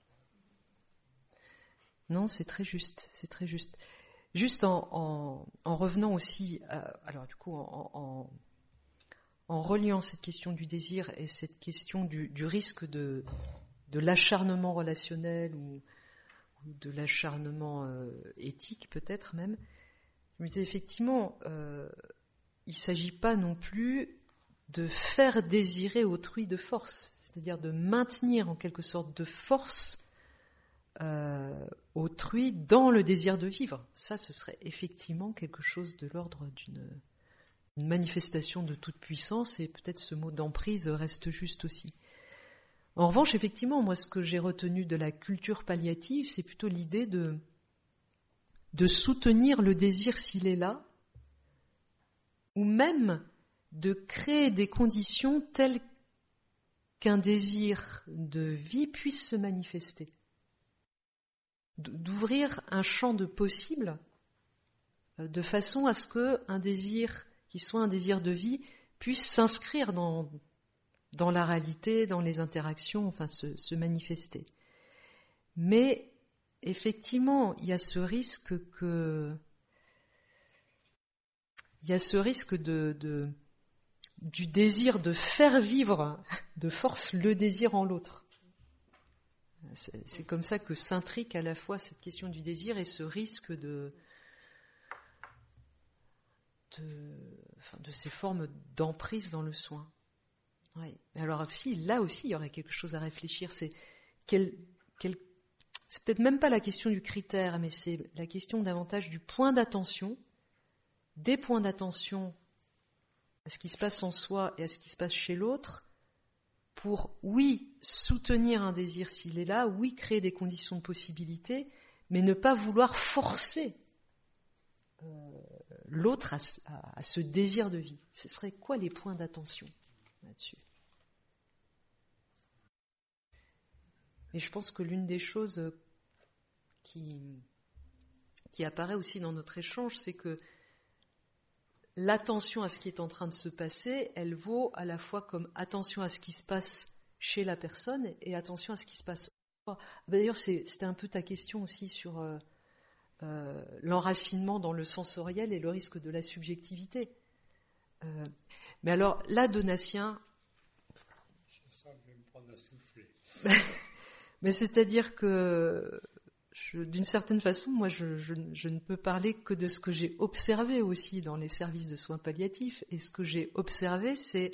Non, c'est très juste, c'est très juste. Juste en revenant aussi, en reliant cette question du désir et cette question du risque de l'acharnement relationnel ou de l'acharnement éthique peut-être même, je me disais effectivement, il ne s'agit pas non plus de faire désirer autrui de force, c'est-à-dire de maintenir en quelque sorte de force autrui dans le désir de vivre. Ça, ce serait effectivement quelque chose de l'ordre d'une manifestation de toute puissance, et peut-être ce mot d'emprise reste juste aussi. En revanche, effectivement, moi, ce que j'ai retenu de la culture palliative, c'est plutôt l'idée de soutenir le désir s'il est là, ou même de créer des conditions telles qu'un désir de vie puisse se manifester. D'ouvrir un champ de possibles de façon à ce qu'un désir qui soit un désir de vie puisse s'inscrire dans la réalité, dans les interactions, enfin se manifester. Mais effectivement, il y a ce risque du désir de faire vivre de force le désir en l'autre. C'est comme ça que s'intrique à la fois cette question du désir et ce risque de ces formes d'emprise dans le soin. Oui. Alors là aussi, il y aurait quelque chose à réfléchir. C'est peut-être même pas la question du critère, mais c'est la question davantage du point d'attention, des points d'attention à ce qui se passe en soi et à ce qui se passe chez l'autre, pour, oui, soutenir un désir s'il est là, oui, créer des conditions de possibilité, mais ne pas vouloir forcer l'autre à ce désir de vie. Ce serait quoi les points d'attention là-dessus? Et je pense que l'une des choses qui apparaît aussi dans notre échange, c'est que l'attention à ce qui est en train de se passer, elle vaut à la fois comme attention à ce qui se passe chez la personne et attention à ce qui se passe en soi. D'ailleurs, c'était un peu ta question aussi sur l'enracinement dans le sensoriel et le risque de la subjectivité. Mais alors, là, Donatien... Je sens que je vais me prendre à souffler. Mais c'est-à-dire que... d'une certaine façon, moi, je ne peux parler que de ce que j'ai observé aussi dans les services de soins palliatifs. Et ce que j'ai observé, c'est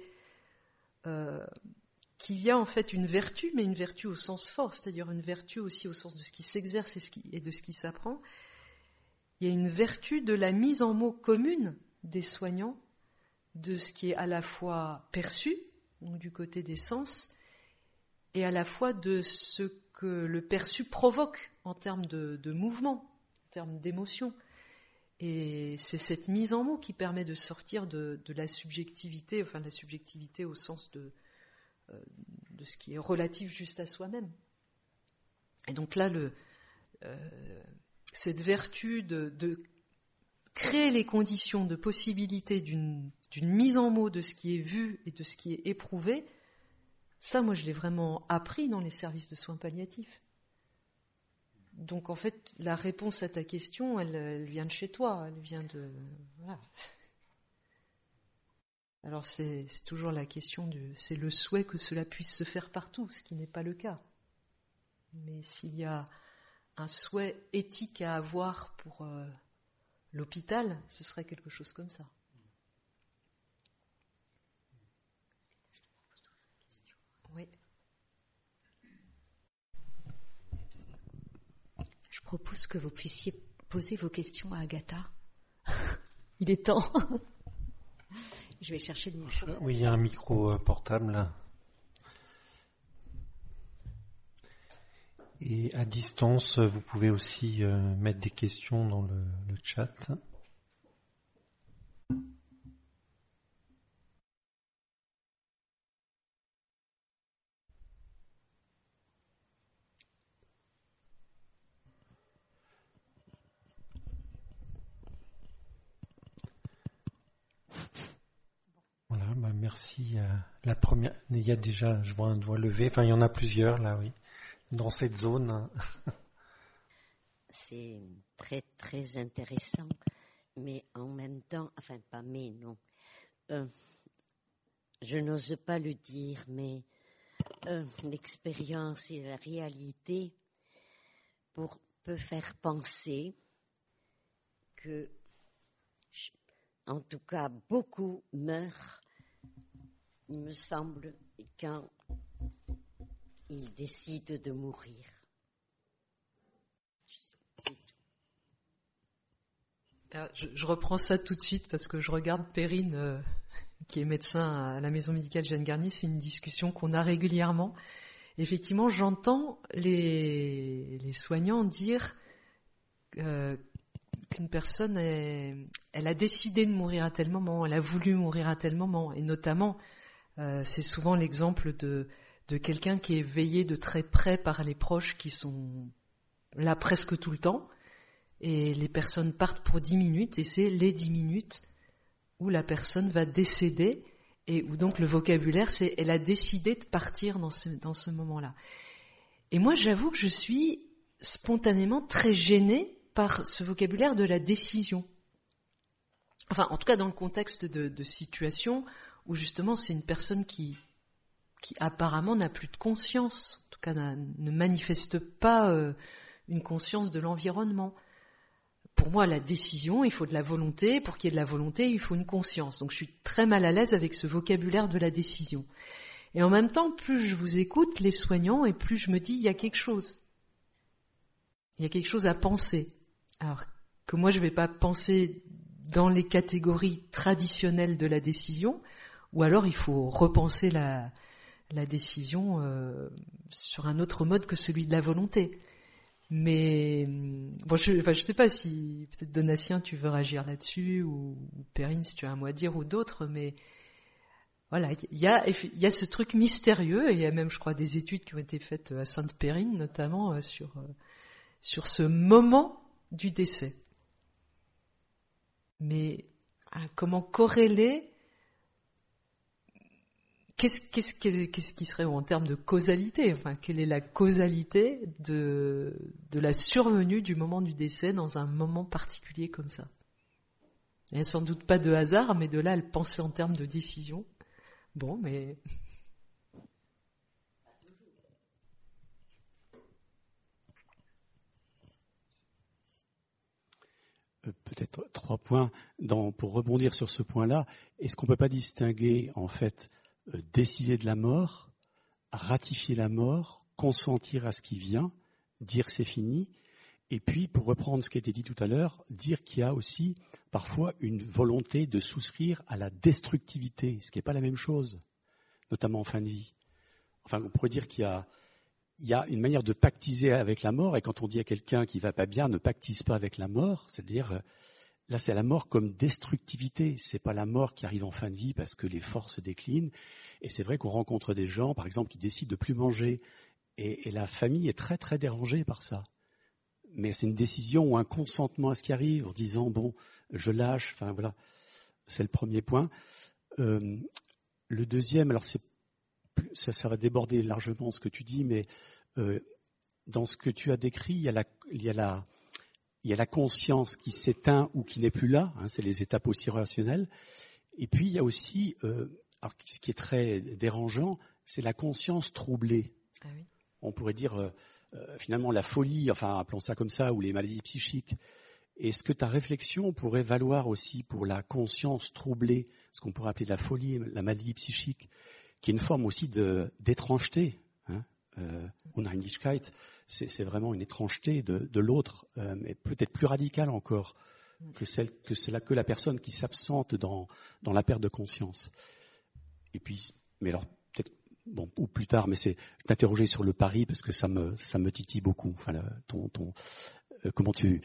qu'il y a en fait une vertu, mais une vertu au sens fort, c'est-à-dire une vertu aussi au sens de ce qui s'exerce et de ce qui s'apprend. Il y a une vertu de la mise en mots commune des soignants, de ce qui est à la fois perçu, donc du côté des sens, et à la fois de ce que le perçu provoque en termes de mouvement, en termes d'émotion. Et c'est cette mise en mots qui permet de sortir de la subjectivité, enfin de la subjectivité au sens de ce qui est relatif juste à soi-même. Et donc là, cette vertu de créer les conditions de possibilité d'une mise en mots de ce qui est vu et de ce qui est éprouvé, Ça, moi, je l'ai vraiment appris dans les services de soins palliatifs. Donc, en fait, la réponse à ta question, elle vient de chez toi, elle vient de... Voilà. Alors, c'est toujours la question c'est le souhait que cela puisse se faire partout, ce qui n'est pas le cas. Mais s'il y a un souhait éthique à avoir pour l'hôpital, ce serait quelque chose comme ça. Oui. Je propose que vous puissiez poser vos questions à Agatha. Il est temps. Je vais chercher le micro. Oui, il y a un micro portable là. Et à distance, vous pouvez aussi mettre des questions dans le chat. Voilà, merci. La première, il y a déjà, je vois un doigt levé. Enfin, il y en a plusieurs là, oui, dans cette zone. C'est très très intéressant, mais en même temps, enfin pas mais non, je n'ose pas le dire, mais l'expérience et la réalité peut faire penser que, en tout cas, beaucoup meurent, il me semble, quand ils décident de mourir. Je reprends ça tout de suite parce que je regarde Perrine, qui est médecin à la maison médicale Jeanne Garnier. C'est une discussion qu'on a régulièrement. Effectivement, j'entends les soignants dire qu'une personne, elle a décidé de mourir à tel moment, elle a voulu mourir à tel moment. Et notamment, c'est souvent l'exemple de quelqu'un qui est veillé de très près par les proches qui sont là presque tout le temps. Et les personnes partent pour 10 minutes, et c'est les 10 minutes où la personne va décéder, et où donc le vocabulaire, c'est « elle a décidé de partir dans ce moment-là ». Et moi, j'avoue que je suis spontanément très gênée par ce vocabulaire de la décision. Enfin, en tout cas, dans le contexte de situation où justement c'est une personne qui apparemment n'a plus de conscience, en tout cas ne manifeste pas une conscience de l'environnement. Pour moi, la décision, il faut de la volonté. Pour qu'il y ait de la volonté, il faut une conscience. Donc je suis très mal à l'aise avec ce vocabulaire de la décision. Et en même temps, plus je vous écoute, les soignants, et plus je me dis, il y a quelque chose. Il y a quelque chose à penser. Alors que moi, je ne vais pas penser dans les catégories traditionnelles de la décision, ou alors il faut repenser la décision sur un autre mode que celui de la volonté. Mais bon, je sais pas si peut-être Donatien tu veux réagir là-dessus, ou Perrine si tu as un mot à dire, ou d'autres, mais voilà, il y a ce truc mystérieux, et il y a même, je crois, des études qui ont été faites à Sainte-Périne notamment sur ce moment du décès. Mais comment corréler? Qu'est-ce qui serait en termes de causalité? Enfin, quelle est la causalité de la survenue du moment du décès dans un moment particulier comme ça? Il n'y a sans doute pas de hasard, mais de là à le penser en termes de décision. Bon, mais... Peut-être 3 points pour rebondir sur ce point-là. Est-ce qu'on ne peut pas distinguer, en fait, décider de la mort, ratifier la mort, consentir à ce qui vient, dire que c'est fini, et puis, pour reprendre ce qui a été dit tout à l'heure, dire qu'il y a aussi parfois une volonté de souscrire à la destructivité, ce qui n'est pas la même chose, notamment en fin de vie. Enfin, on pourrait dire qu'il y a une manière de pactiser avec la mort, et quand on dit à quelqu'un qui va pas bien, ne pactise pas avec la mort, c'est-à-dire, là c'est la mort comme destructivité, c'est pas la mort qui arrive en fin de vie parce que les forces déclinent, et c'est vrai qu'on rencontre des gens, par exemple, qui décident de plus manger, et la famille est très très dérangée par ça. Mais c'est une décision ou un consentement à ce qui arrive, en disant, bon, je lâche, enfin voilà, c'est le premier point. Le deuxième, alors c'est ça va déborder largement ce que tu dis, mais dans ce que tu as décrit, il y a la conscience qui s'éteint ou qui n'est plus là, hein, c'est les étapes aussi relationnelles. Et puis il y a aussi, alors, ce qui est très dérangeant, c'est la conscience troublée. Ah oui. On pourrait dire finalement la folie, enfin appelons ça comme ça, ou les maladies psychiques. Est-ce que ta réflexion pourrait valoir aussi pour la conscience troublée, ce qu'on pourrait appeler la folie, la maladie psychique, qui est une forme aussi d'étrangeté, hein, Unheimlichkeit, c'est vraiment une étrangeté de l'autre, mais peut-être plus radicale encore que la personne qui s'absente dans la perte de conscience. Et puis, mais alors peut-être ou plus tard, mais c'est t'interroger sur le pari parce que ça me titille beaucoup. Enfin, comment tu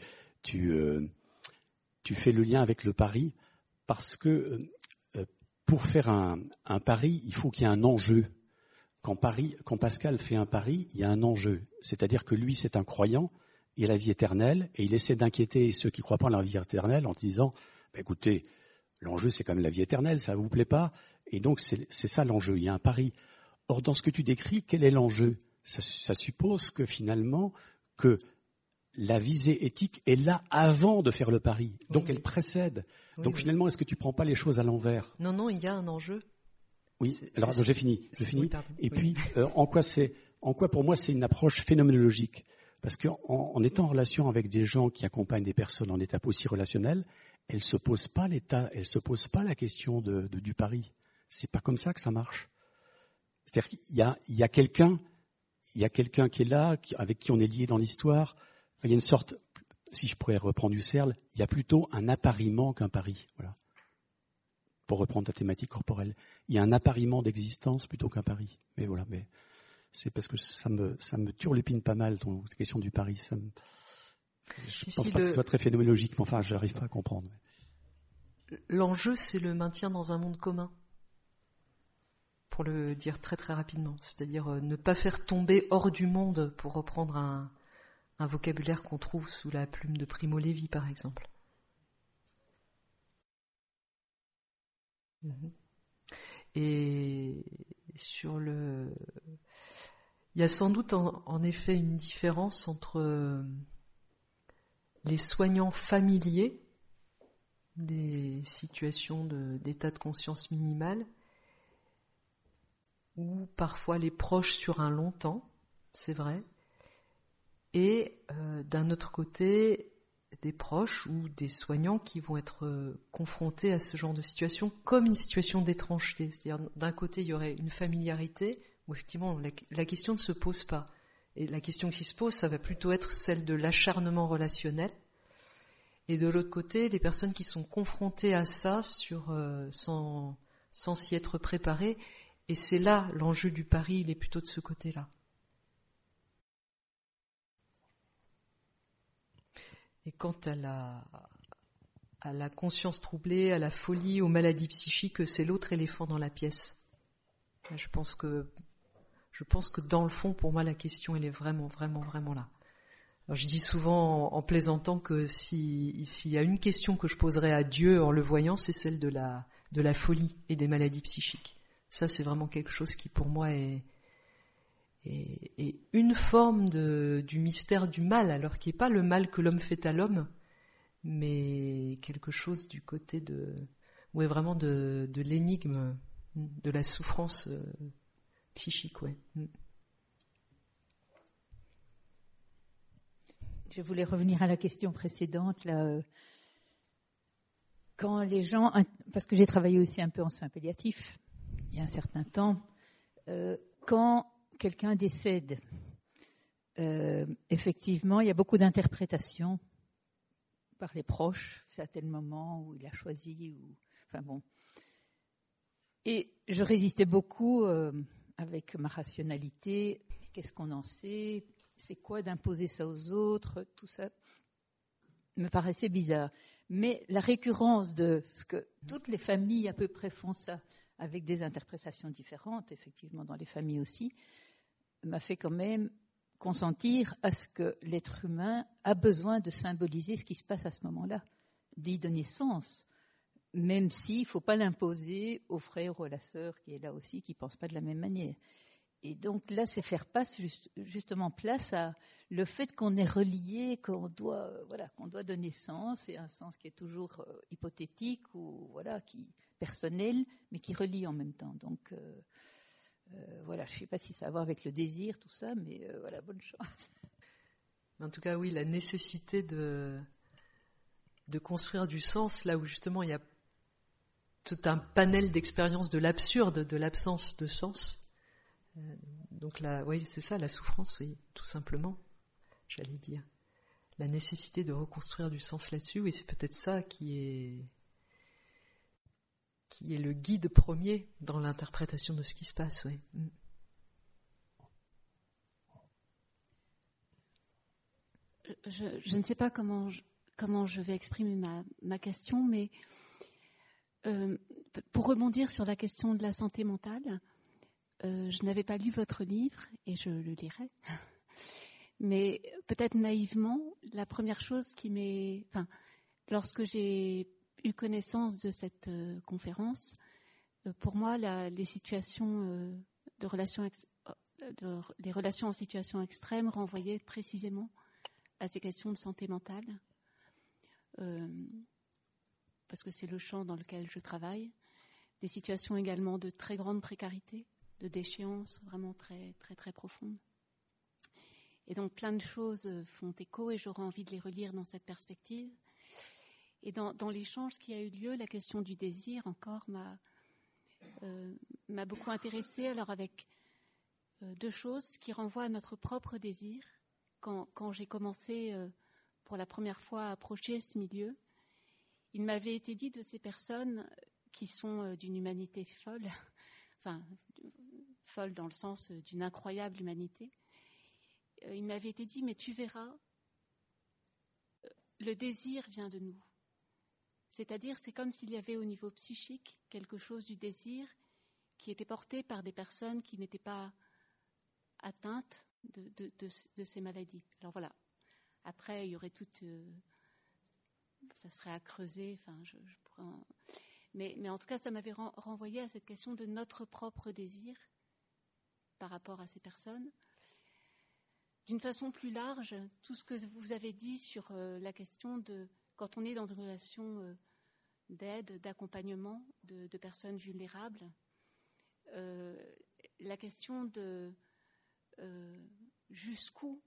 fais le lien avec le pari, parce que pour faire un pari, il faut qu'il y ait un enjeu. Quand Pascal fait un pari, il y a un enjeu. C'est-à-dire que lui, c'est un croyant, il a la vie éternelle, et il essaie d'inquiéter ceux qui ne croient pas en la vie éternelle en disant écoutez, l'enjeu c'est quand même la vie éternelle, ça ne vous plaît pas? Et donc c'est ça l'enjeu, il y a un pari. Or, dans ce que tu décris, quel est l'enjeu? Ça suppose que finalement, que la visée éthique est là avant de faire le pari. Donc oui, elle précède. Oui, donc finalement, est-ce que tu ne prends pas les choses à l'envers? Non, il y a un enjeu. Oui, alors j'ai fini. Oui, et puis, en quoi pour moi c'est une approche phénoménologique? Parce qu'en étant en relation avec des gens qui accompagnent des personnes en étape aussi relationnelle, elles se posent pas la question du pari. C'est pas comme ça que ça marche. C'est-à-dire qu'il y a quelqu'un qui est là, avec qui on est lié dans l'histoire. Enfin, il y a une sorte, si je pourrais reprendre Husserl, il y a plutôt un appariement qu'un pari. Voilà. Pour reprendre ta thématique corporelle, il y a un appariement d'existence plutôt qu'un pari. Mais voilà, mais c'est parce que ça me turlupine pas mal ton question du pari. Je pense pas que ce soit très phénoménologique, mais enfin, je n'arrive pas à comprendre. L'enjeu, c'est le maintien dans un monde commun, pour le dire très très rapidement. C'est-à-dire ne pas faire tomber hors du monde, pour reprendre un vocabulaire qu'on trouve sous la plume de Primo Levi, par exemple. Et il y a sans doute en effet une différence entre les soignants familiers des situations d'état de conscience minimal, ou parfois les proches sur un long temps, c'est vrai, et d'un autre côté des proches ou des soignants qui vont être confrontés à ce genre de situation comme une situation d'étrangeté. C'est-à-dire, d'un côté, il y aurait une familiarité où effectivement la question ne se pose pas. Et la question qui se pose, ça va plutôt être celle de l'acharnement relationnel. Et de l'autre côté, les personnes qui sont confrontées à ça sans s'y être préparées. Et c'est là l'enjeu du pari, il est plutôt de ce côté-là. Et quant à la conscience troublée, à la folie, aux maladies psychiques, c'est l'autre éléphant dans la pièce. Je pense que dans le fond, pour moi, la question, elle est vraiment, vraiment, vraiment là. Alors, je dis souvent en plaisantant que s'il y a une question que je poserais à Dieu en le voyant, c'est celle de la folie et des maladies psychiques. Ça, c'est vraiment quelque chose qui, pour moi, est une forme du mystère du mal, alors qui n'est pas le mal que l'homme fait à l'homme, mais quelque chose du côté vraiment de l'énigme, de la souffrance psychique, ouais. Je voulais revenir à la question précédente, là. Quand les gens, parce que j'ai travaillé aussi un peu en soins palliatifs, il y a un certain temps, quand quelqu'un décède, effectivement, il y a beaucoup d'interprétations par les proches. C'est à tel moment où il a choisi, enfin bon. Et je résistais beaucoup avec ma rationalité. Qu'est-ce qu'on en sait? C'est quoi d'imposer ça aux autres? Tout ça me paraissait bizarre. Mais la récurrence de ce que toutes les familles à peu près font ça, avec des interprétations différentes, effectivement dans les familles aussi, m'a fait quand même consentir à ce que l'être humain a besoin de symboliser ce qui se passe à ce moment-là, d'y donner sens. même s'il ne faut pas l'imposer au frère ou à la sœur qui est là aussi, qui ne pense pas de la même manière. Et donc là, c'est faire justement place à le fait qu'on est relié, qu'on doit donner sens, et un sens qui est toujours hypothétique ou qui personnel, mais qui relie en même temps. Donc je ne sais pas si ça a à voir avec le désir, tout ça, mais bonne chance. En tout cas, oui, la nécessité de construire du sens, là où justement il y a tout un panel d'expériences de l'absurde, de l'absence de sens. Donc là, oui, c'est ça, la souffrance, oui, tout simplement, j'allais dire. La nécessité de reconstruire du sens là-dessus, oui, c'est peut-être ça qui est le guide premier dans l'interprétation de ce qui se passe, oui. Je ne sais pas comment je vais exprimer ma question, mais pour rebondir sur la question de la santé mentale, je n'avais pas lu votre livre et je le lirai. Mais peut-être naïvement, la première chose lorsque j'ai eu connaissance de cette conférence, pour moi, les situations les relations en situation extrême renvoyaient précisément à ces questions de santé mentale, parce que c'est le champ dans lequel je travaille. Des situations également de très grande précarité, de déchéance vraiment très, très, très profonde. Et donc plein de choses font écho et j'aurais envie de les relire dans cette perspective. Et dans l'échange qui a eu lieu, la question du désir encore m'a beaucoup intéressée, alors avec deux choses qui renvoient à notre propre désir. Quand j'ai commencé pour la première fois à approcher ce milieu, il m'avait été dit de ces personnes qui sont d'une humanité folle, folle dans le sens d'une incroyable humanité, il m'avait été dit, mais tu verras, le désir vient de nous. C'est-à-dire, c'est comme s'il y avait au niveau psychique quelque chose du désir qui était porté par des personnes qui n'étaient pas atteintes de ces maladies. Alors voilà. Après, il y aurait ça serait à creuser. Mais en tout cas, ça m'avait renvoyé à cette question de notre propre désir par rapport à ces personnes. D'une façon plus large, tout ce que vous avez dit sur la question de quand on est dans une relation d'aide, d'accompagnement de personnes vulnérables, la question de jusqu'où,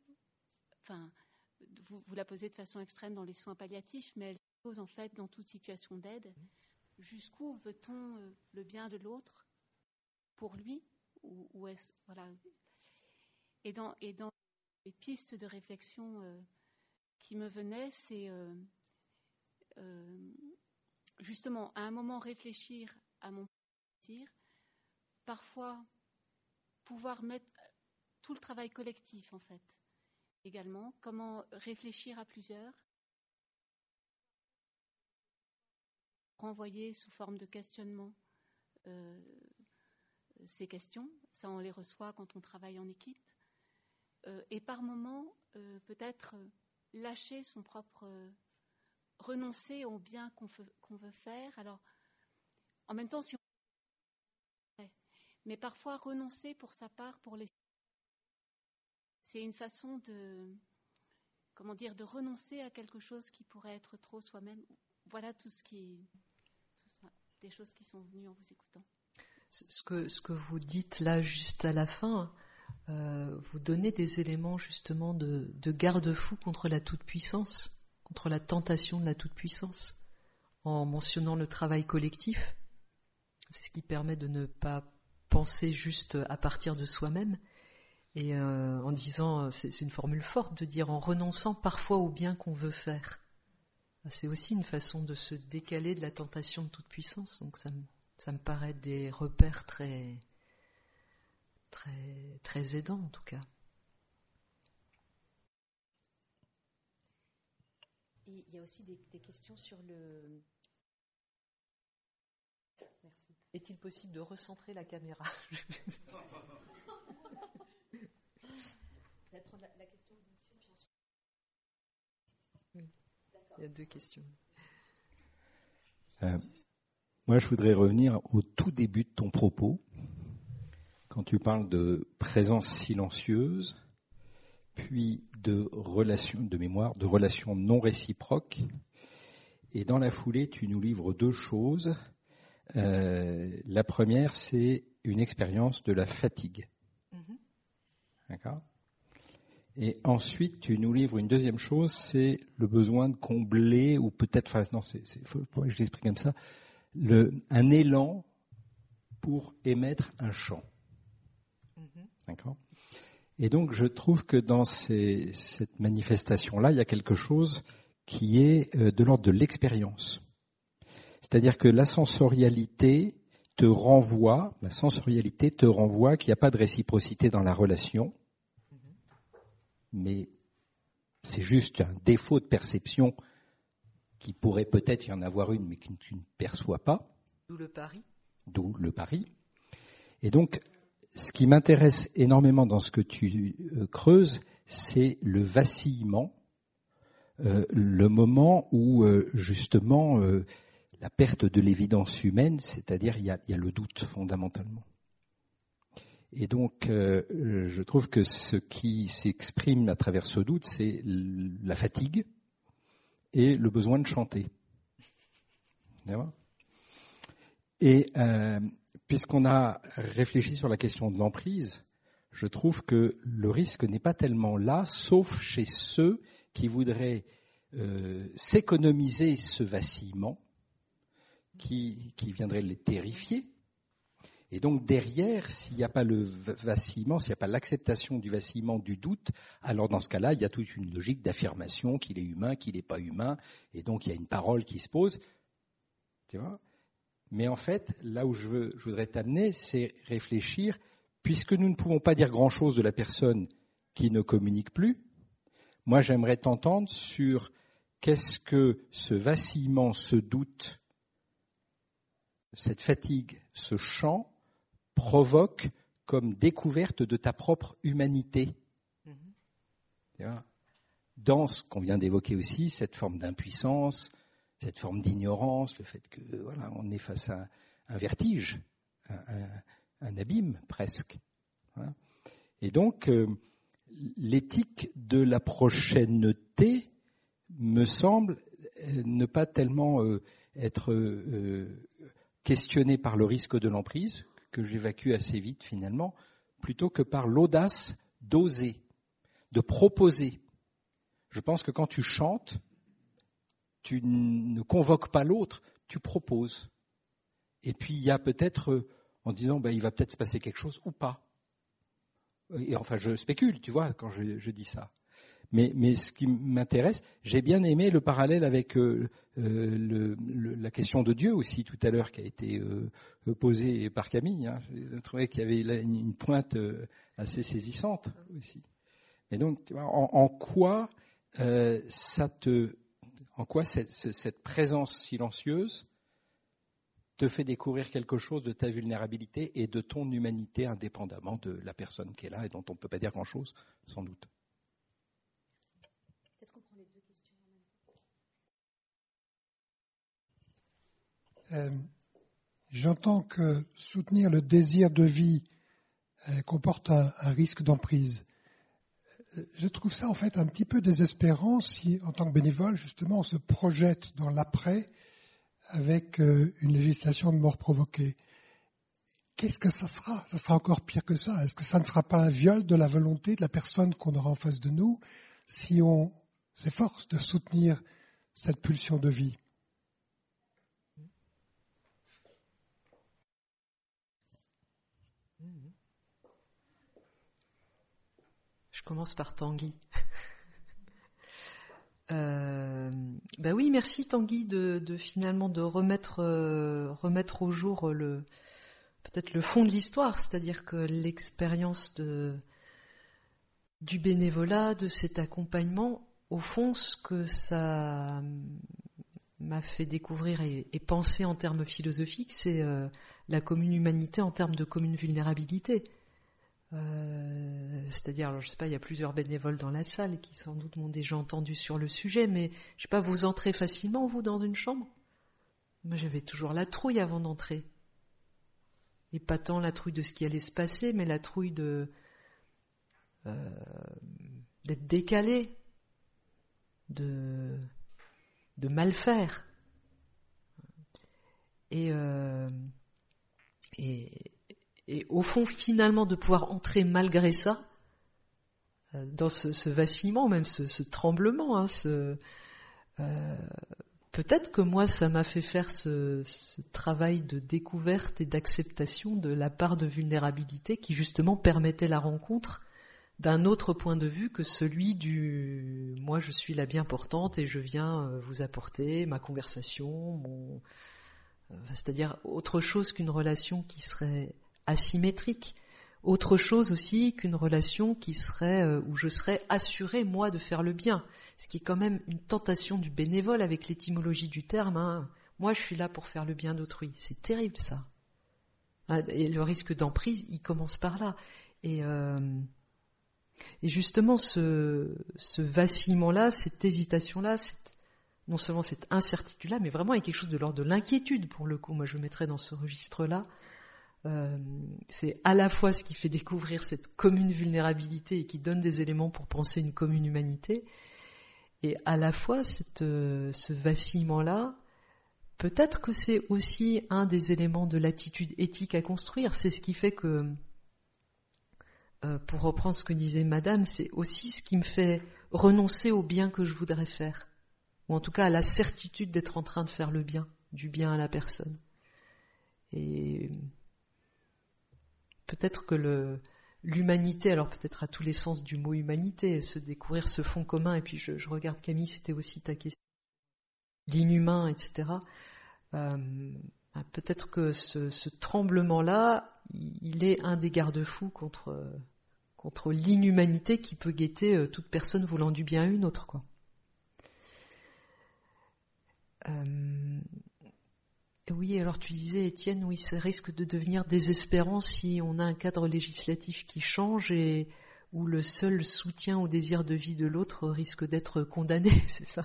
vous la posez de façon extrême dans les soins palliatifs, mais elle se pose en fait dans toute situation d'aide. Jusqu'où veut-on le bien de l'autre pour lui ou est-ce, et dans les pistes de réflexion qui me venaient, c'est justement à un moment réfléchir à mon désir, parfois pouvoir mettre tout le travail collectif en fait également, comment réfléchir à plusieurs, renvoyer sous forme de questionnement ces questions, ça on les reçoit quand on travaille en équipe, et par moments peut-être lâcher son propre, renoncer au bien qu'on veut faire. Alors en même temps, mais parfois renoncer pour sa part, c'est une façon de renoncer à quelque chose qui pourrait être trop soi-même. Voilà des choses qui sont venues en vous écoutant. Ce que vous dites là juste à la fin, vous donnez des éléments justement de garde-fou contre la toute-puissance, contre la tentation de la toute-puissance, en mentionnant le travail collectif. C'est ce qui permet de ne pas penser juste à partir de soi-même, et en disant, c'est une formule forte de dire en renonçant parfois au bien qu'on veut faire. C'est aussi une façon de se décaler de la tentation de toute puissance. Donc ça me paraît des repères très, très, très aidants en tout cas. Il y a aussi des questions sur le... Merci. Est-il possible de recentrer la caméra? Prendre la question de monsieur, puis ensuite. Oui. Il y a deux questions. Moi, je voudrais revenir au tout début de ton propos, quand tu parles de présence silencieuse, puis de relations de mémoire, de relations non réciproques. Et dans la foulée, tu nous livres deux choses. La première, c'est une expérience de la fatigue. D'accord ? Et ensuite, tu nous livres une deuxième chose, c'est le besoin de combler, ou peut-être, enfin non, faut que je l'explique comme ça, un élan pour émettre un chant. D'accord ? Et donc, je trouve que dans cette manifestation-là, il y a quelque chose qui est de l'ordre de l'expérience. C'est-à-dire que la sensorialité te renvoie qu'il n'y a pas de réciprocité dans la relation, mais c'est juste un défaut de perception qui pourrait peut-être y en avoir une, mais que tu ne perçois pas. D'où le pari. Et donc, ce qui m'intéresse énormément dans ce que tu creuses, c'est le vacillement, le moment où justement la perte de l'évidence humaine, c'est-à-dire il y a le doute fondamentalement. Et donc, je trouve que ce qui s'exprime à travers ce doute, c'est la fatigue et le besoin de chanter. D'accord ? Et puisqu'on a réfléchi sur la question de l'emprise, je trouve que le risque n'est pas tellement là, sauf chez ceux qui voudraient s'économiser ce vacillement, qui viendrait les terrifier. Et donc derrière, s'il n'y a pas le vacillement, s'il n'y a pas l'acceptation du vacillement, du doute, alors dans ce cas-là, il y a toute une logique d'affirmation qu'il est humain, qu'il n'est pas humain, et donc il y a une parole qui se pose. Tu vois ? Mais en fait, là où je voudrais t'amener, c'est réfléchir, puisque nous ne pouvons pas dire grand-chose de la personne qui ne communique plus, moi j'aimerais t'entendre sur qu'est-ce que ce vacillement, ce doute, cette fatigue, ce chant, provoque comme découverte de ta propre humanité. Dans ce qu'on vient d'évoquer aussi, cette forme d'impuissance, cette forme d'ignorance, le fait que voilà, on est face à un vertige, un abîme presque. Voilà. Et donc, l'éthique de la prochaineté me semble ne pas tellement être questionnée par le risque de l'emprise, que j'évacue assez vite finalement, plutôt que par l'audace d'oser, de proposer. Je pense que quand tu chantes, tu ne convoques pas l'autre, tu proposes. Et puis il y a peut-être, en disant, il va peut-être se passer quelque chose ou pas. Et enfin, je spécule, tu vois, quand je dis ça. Mais ce qui m'intéresse, j'ai bien aimé le parallèle avec la question de Dieu aussi tout à l'heure qui a été posée par Camille. Hein. Je trouvais qu'il y avait là une pointe assez saisissante aussi. Et donc, tu vois, en quoi cette présence silencieuse te fait découvrir quelque chose de ta vulnérabilité et de ton humanité indépendamment de la personne qui est là et dont on ne peut pas dire grand-chose, sans doute. Peut-être qu'on prend les deux questions en même temps. J'entends que soutenir le désir de vie comporte un risque d'emprise. Je trouve ça en fait un petit peu désespérant si, en tant que bénévole, justement, on se projette dans l'après avec une législation de mort provoquée. Qu'est-ce que ça sera ? Ça sera encore pire que ça. Est-ce que ça ne sera pas un viol de la volonté de la personne qu'on aura en face de nous si on s'efforce de soutenir cette pulsion de vie ? Je commence par Tanguy. Oui, merci Tanguy de finalement de remettre au jour peut-être le fond de l'histoire, c'est-à-dire que l'expérience du bénévolat, de cet accompagnement, au fond, ce que ça m'a fait découvrir et penser en termes philosophiques, c'est la commune humanité en termes de commune vulnérabilité. C'est-à-dire, alors je sais pas, il y a plusieurs bénévoles dans la salle qui sans doute m'ont déjà entendu sur le sujet, mais je sais pas, vous entrez facilement vous dans une chambre Moi, j'avais toujours la trouille avant d'entrer. Et pas tant la trouille de ce qui allait se passer, mais la trouille d'être décalé, de mal faire. Et au fond, finalement, de pouvoir entrer malgré ça, dans ce vacillement, même ce tremblement, peut-être que moi, ça m'a fait faire ce travail de découverte et d'acceptation de la part de vulnérabilité qui justement permettait la rencontre d'un autre point de vue que celui du « moi je suis la bien portante et je viens vous apporter ma conversation, c'est-à-dire autre chose qu'une relation qui serait asymétrique, autre chose aussi qu'une relation qui serait où je serais assurée moi de faire le bien, ce qui est quand même une tentation du bénévole avec l'étymologie du terme. Moi je suis là pour faire le bien d'autrui, c'est terrible ça. Et le risque d'emprise, il commence par là. Et justement ce vacillement-là, cette hésitation-là, non seulement cette incertitude-là, mais vraiment il y a quelque chose de l'ordre de l'inquiétude pour le coup. Moi je mettrais dans ce registre-là. C'est à la fois ce qui fait découvrir cette commune vulnérabilité et qui donne des éléments pour penser une commune humanité, et à la fois ce vacillement-là, peut-être que c'est aussi un des éléments de l'attitude éthique à construire. C'est ce qui fait que, pour reprendre ce que disait Madame, c'est aussi ce qui me fait renoncer au bien que je voudrais faire, ou en tout cas à la certitude d'être en train de faire le bien, du bien à la personne. Et peut-être que l'humanité, alors peut-être à tous les sens du mot humanité, se découvrir ce fond commun, et puis je regarde Camille, c'était aussi ta question, l'inhumain, etc. Peut-être que ce tremblement-là, il est un des garde-fous contre l'inhumanité qui peut guetter toute personne voulant du bien à une autre, quoi. Oui, alors tu disais, Étienne, oui, ça risque de devenir désespérant si on a un cadre législatif qui change et où le seul soutien au désir de vie de l'autre risque d'être condamné, c'est ça?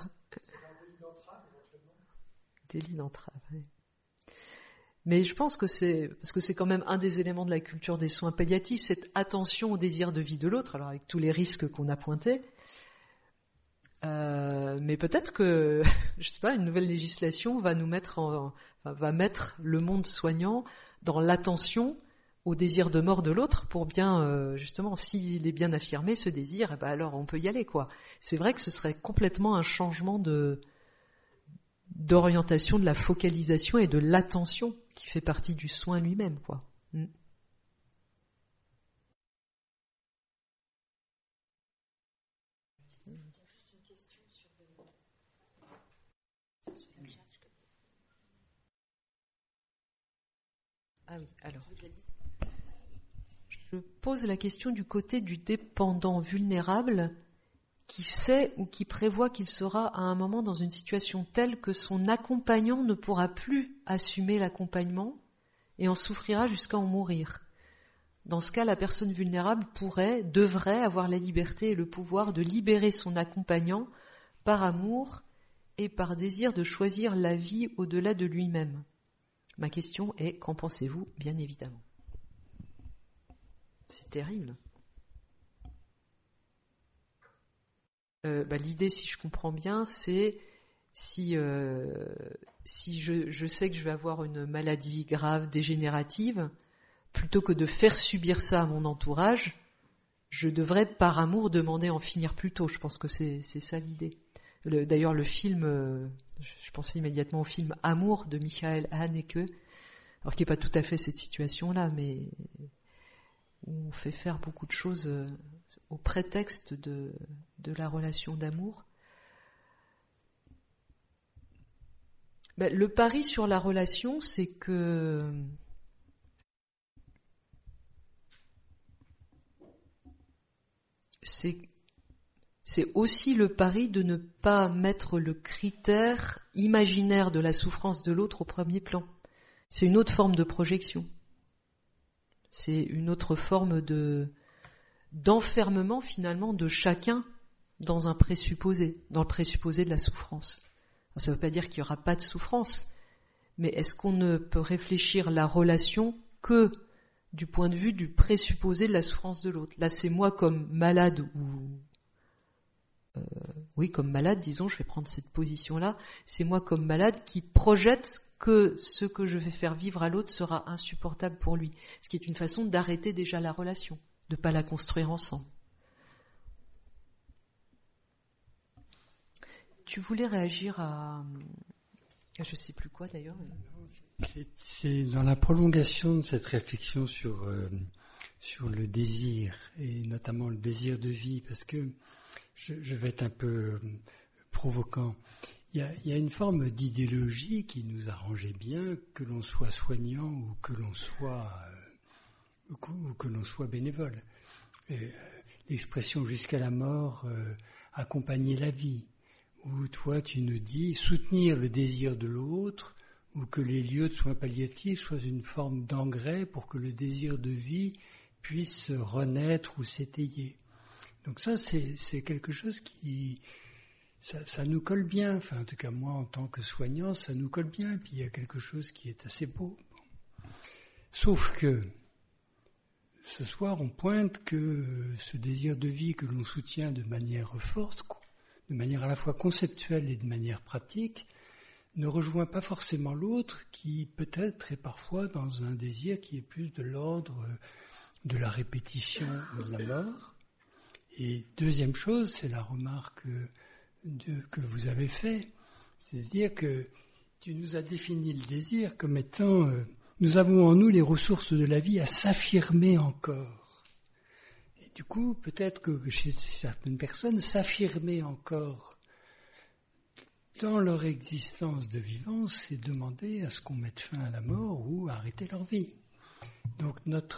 Délit d'entrave, oui. Mais je pense que parce que c'est quand même un des éléments de la culture des soins palliatifs, cette attention au désir de vie de l'autre, alors avec tous les risques qu'on a pointés. Mais peut-être que, je sais pas, une nouvelle législation va va mettre le monde soignant dans l'attention au désir de mort de l'autre pour bien, justement, s'il est bien affirmé, ce désir, alors on peut y aller, quoi. C'est vrai que ce serait complètement un changement d'orientation, de la focalisation et de l'attention qui fait partie du soin lui-même, quoi. Ah oui, alors. Je pose la question du côté du dépendant vulnérable qui sait ou qui prévoit qu'il sera à un moment dans une situation telle que son accompagnant ne pourra plus assumer l'accompagnement et en souffrira jusqu'à en mourir. Dans ce cas, la personne vulnérable devrait avoir la liberté et le pouvoir de libérer son accompagnant par amour et par désir de choisir la vie au-delà de lui-même. Ma question est, qu'en pensez-vous, bien évidemment? C'est terrible. L'idée, si je comprends bien, c'est si je sais que je vais avoir une maladie grave, dégénérative, plutôt que de faire subir ça à mon entourage, je devrais par amour demander à en finir plus tôt. Je pense que c'est ça l'idée. D'ailleurs, le film, je pensais immédiatement au film Amour de Michael Haneke, alors qui n'est pas tout à fait cette situation-là, mais où on fait faire beaucoup de choses au prétexte de la relation d'amour. Le pari sur la relation, c'est que c'est aussi le pari de ne pas mettre le critère imaginaire de la souffrance de l'autre au premier plan. C'est une autre forme de projection. C'est une autre forme d'enfermement finalement de chacun dans un présupposé, dans le présupposé de la souffrance. Alors, ça ne veut pas dire qu'il n'y aura pas de souffrance, Mais est-ce qu'on ne peut réfléchir la relation que du point de vue du présupposé de la souffrance de l'autre? Là, c'est moi comme malade comme malade, disons, je vais prendre cette position-là, c'est moi comme malade qui projette que ce que je vais faire vivre à l'autre sera insupportable pour lui. Ce qui est une façon d'arrêter déjà la relation, de ne pas la construire ensemble. Tu voulais réagir à... Je ne sais plus quoi d'ailleurs. C'est dans la prolongation de cette réflexion sur le désir, et notamment le désir de vie, parce que je vais être un peu provoquant. Il y a une forme d'idéologie qui nous arrangeait bien, que l'on soit soignant ou que l'on soit bénévole. L'expression jusqu'à la mort, accompagner la vie, où toi tu nous dis soutenir le désir de l'autre, ou que les lieux de soins palliatifs soient une forme d'engrais pour que le désir de vie puisse renaître ou s'étayer. Donc ça, c'est quelque chose qui... Ça nous colle bien, enfin en tout cas moi en tant que soignant, ça nous colle bien, et puis il y a quelque chose qui est assez beau. Sauf que ce soir on pointe que ce désir de vie que l'on soutient de manière forte, de manière à la fois conceptuelle et de manière pratique, ne rejoint pas forcément l'autre qui peut-être est parfois dans un désir qui est plus de l'ordre de la répétition ou de la mort. Et deuxième chose, c'est la remarque que vous avez fait, c'est-à-dire que tu nous as défini le désir comme étant nous avons en nous les ressources de la vie à s'affirmer encore. Et du coup, peut-être que chez certaines personnes, s'affirmer encore dans leur existence de vivance, c'est demander à ce qu'on mette fin à la mort ou à arrêter leur vie. Donc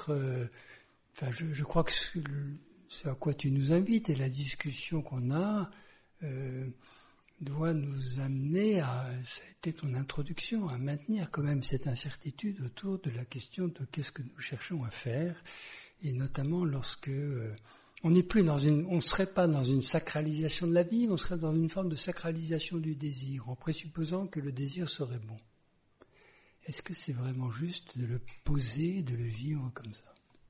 je crois que c'est à quoi tu nous invites, et la discussion qu'on a doit nous amener ça a été ton introduction, à maintenir quand même cette incertitude autour de la question de qu'est-ce que nous cherchons à faire, et notamment lorsque on ne serait pas dans une sacralisation de la vie, on serait dans une forme de sacralisation du désir, en présupposant que le désir serait bon. Est-ce que c'est vraiment juste de le poser, de le vivre comme ça ?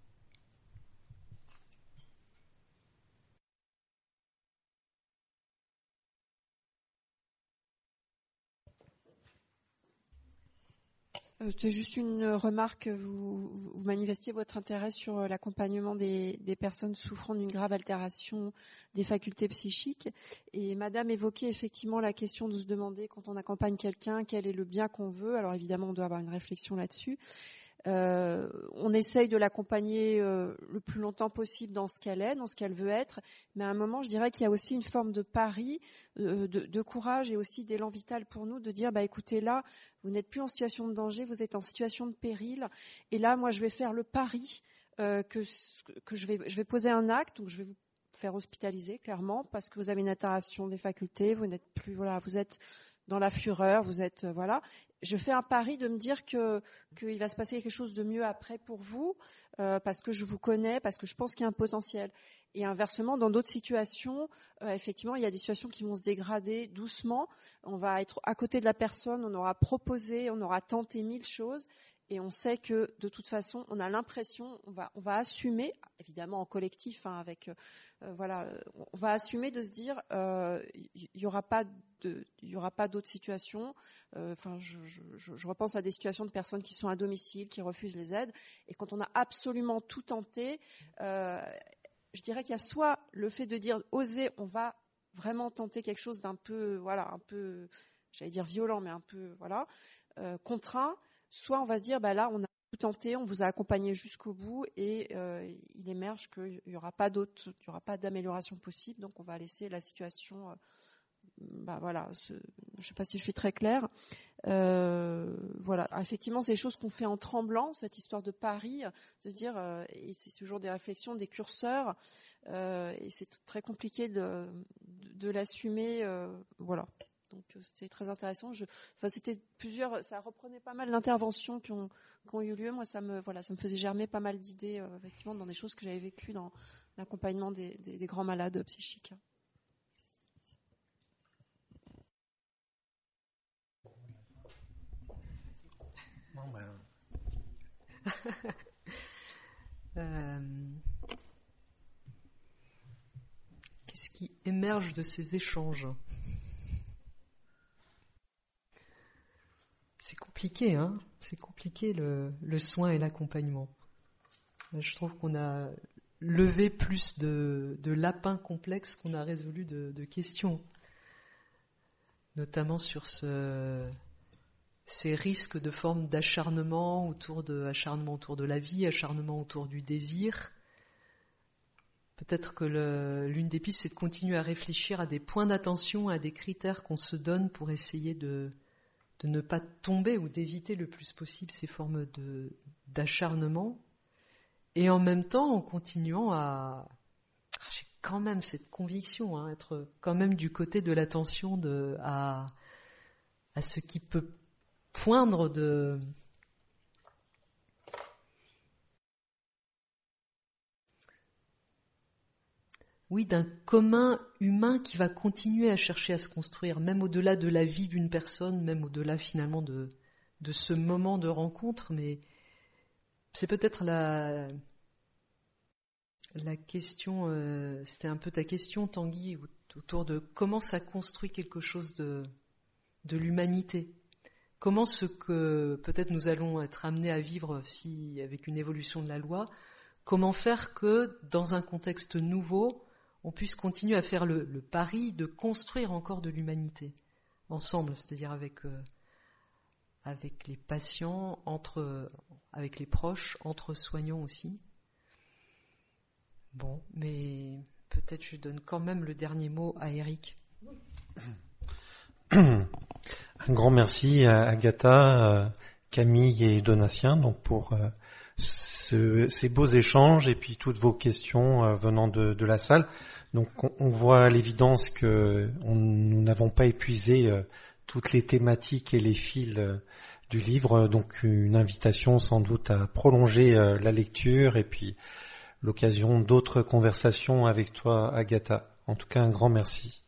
C'est juste une remarque. Vous manifestiez votre intérêt sur l'accompagnement des personnes souffrant d'une grave altération des facultés psychiques. Et Madame évoquait effectivement la question de se demander, quand on accompagne quelqu'un, quel est le bien qu'on veut. Alors évidemment, on doit avoir une réflexion là-dessus. On essaye de l'accompagner le plus longtemps possible dans ce qu'elle est, dans ce qu'elle veut être, mais à un moment, je dirais qu'il y a aussi une forme de pari, de courage et aussi d'élan vital pour nous de dire, écoutez, là, vous n'êtes plus en situation de danger, vous êtes en situation de péril, et là, moi, je vais faire le pari que je vais poser un acte, donc je vais vous faire hospitaliser, clairement, parce que vous avez une altération des facultés, vous n'êtes plus, vous êtes dans la fureur, vous êtes, Je fais un pari de me dire qu'il va se passer quelque chose de mieux après pour vous, parce que je vous connais, parce que je pense qu'il y a un potentiel. Et inversement, dans d'autres situations, effectivement, il y a des situations qui vont se dégrader doucement. On va être à côté de la personne, on aura proposé, on aura tenté 1000 choses, et on sait que de toute façon, on a l'impression, on va assumer, évidemment en collectif, on va assumer de se dire, il y aura pas d'autres situations. Je repense à des situations de personnes qui sont à domicile, qui refusent les aides, et quand on a absolument tout tenté, je dirais qu'il y a soit le fait de dire oser, on va vraiment tenter quelque chose d'un peu, j'allais dire violent, mais un peu, contraint. Soit on va se dire, là, on a tout tenté, on vous a accompagné jusqu'au bout, et il émerge qu'il n'y aura pas d'amélioration possible, donc on va laisser la situation, je ne sais pas si je suis très claire. Effectivement, c'est des choses qu'on fait en tremblant, cette histoire de pari, de se dire, et c'est toujours des réflexions, des curseurs, et c'est très compliqué de l'assumer, Donc c'était très intéressant. C'était ça reprenait pas mal d'interventions qui ont eu lieu. Moi, ça me faisait germer pas mal d'idées, effectivement, dans des choses que j'avais vécues dans l'accompagnement des grands malades psychiques. Qu'est-ce qui émerge de ces échanges? C'est compliqué, hein? C'est compliqué le soin et l'accompagnement. Je trouve qu'on a levé plus de lapins complexes qu'on a résolu de questions, notamment sur ces risques de formes d'acharnement autour de la vie, acharnement autour du désir. Peut-être que l'une des pistes, c'est de continuer à réfléchir à des points d'attention, à des critères qu'on se donne pour essayer de ne pas tomber ou d'éviter le plus possible ces formes d'acharnement. Et en même temps, en continuant j'ai quand même cette conviction, hein, être quand même du côté de l'attention à ce qui peut poindre d'un commun humain qui va continuer à chercher à se construire, même au-delà de la vie d'une personne, même au-delà finalement de ce moment de rencontre, mais c'est peut-être la question, c'était un peu ta question, Tanguy, autour de comment ça construit quelque chose de l'humanité. Comment ce que peut-être nous allons être amenés à vivre avec une évolution de la loi, comment faire que dans un contexte nouveau, on puisse continuer à faire le pari de construire encore de l'humanité ensemble, c'est-à-dire avec les patients, avec les proches, entre soignants aussi. Bon, mais peut-être je donne quand même le dernier mot à Eric. Un grand merci à Agatha, Camille et Donatien donc pour ces beaux échanges et puis toutes vos questions venant de la salle. Donc on voit à l'évidence que nous n'avons pas épuisé toutes les thématiques et les fils du livre, donc une invitation sans doute à prolonger la lecture et puis l'occasion d'autres conversations avec toi, Agatha. En tout cas, un grand merci.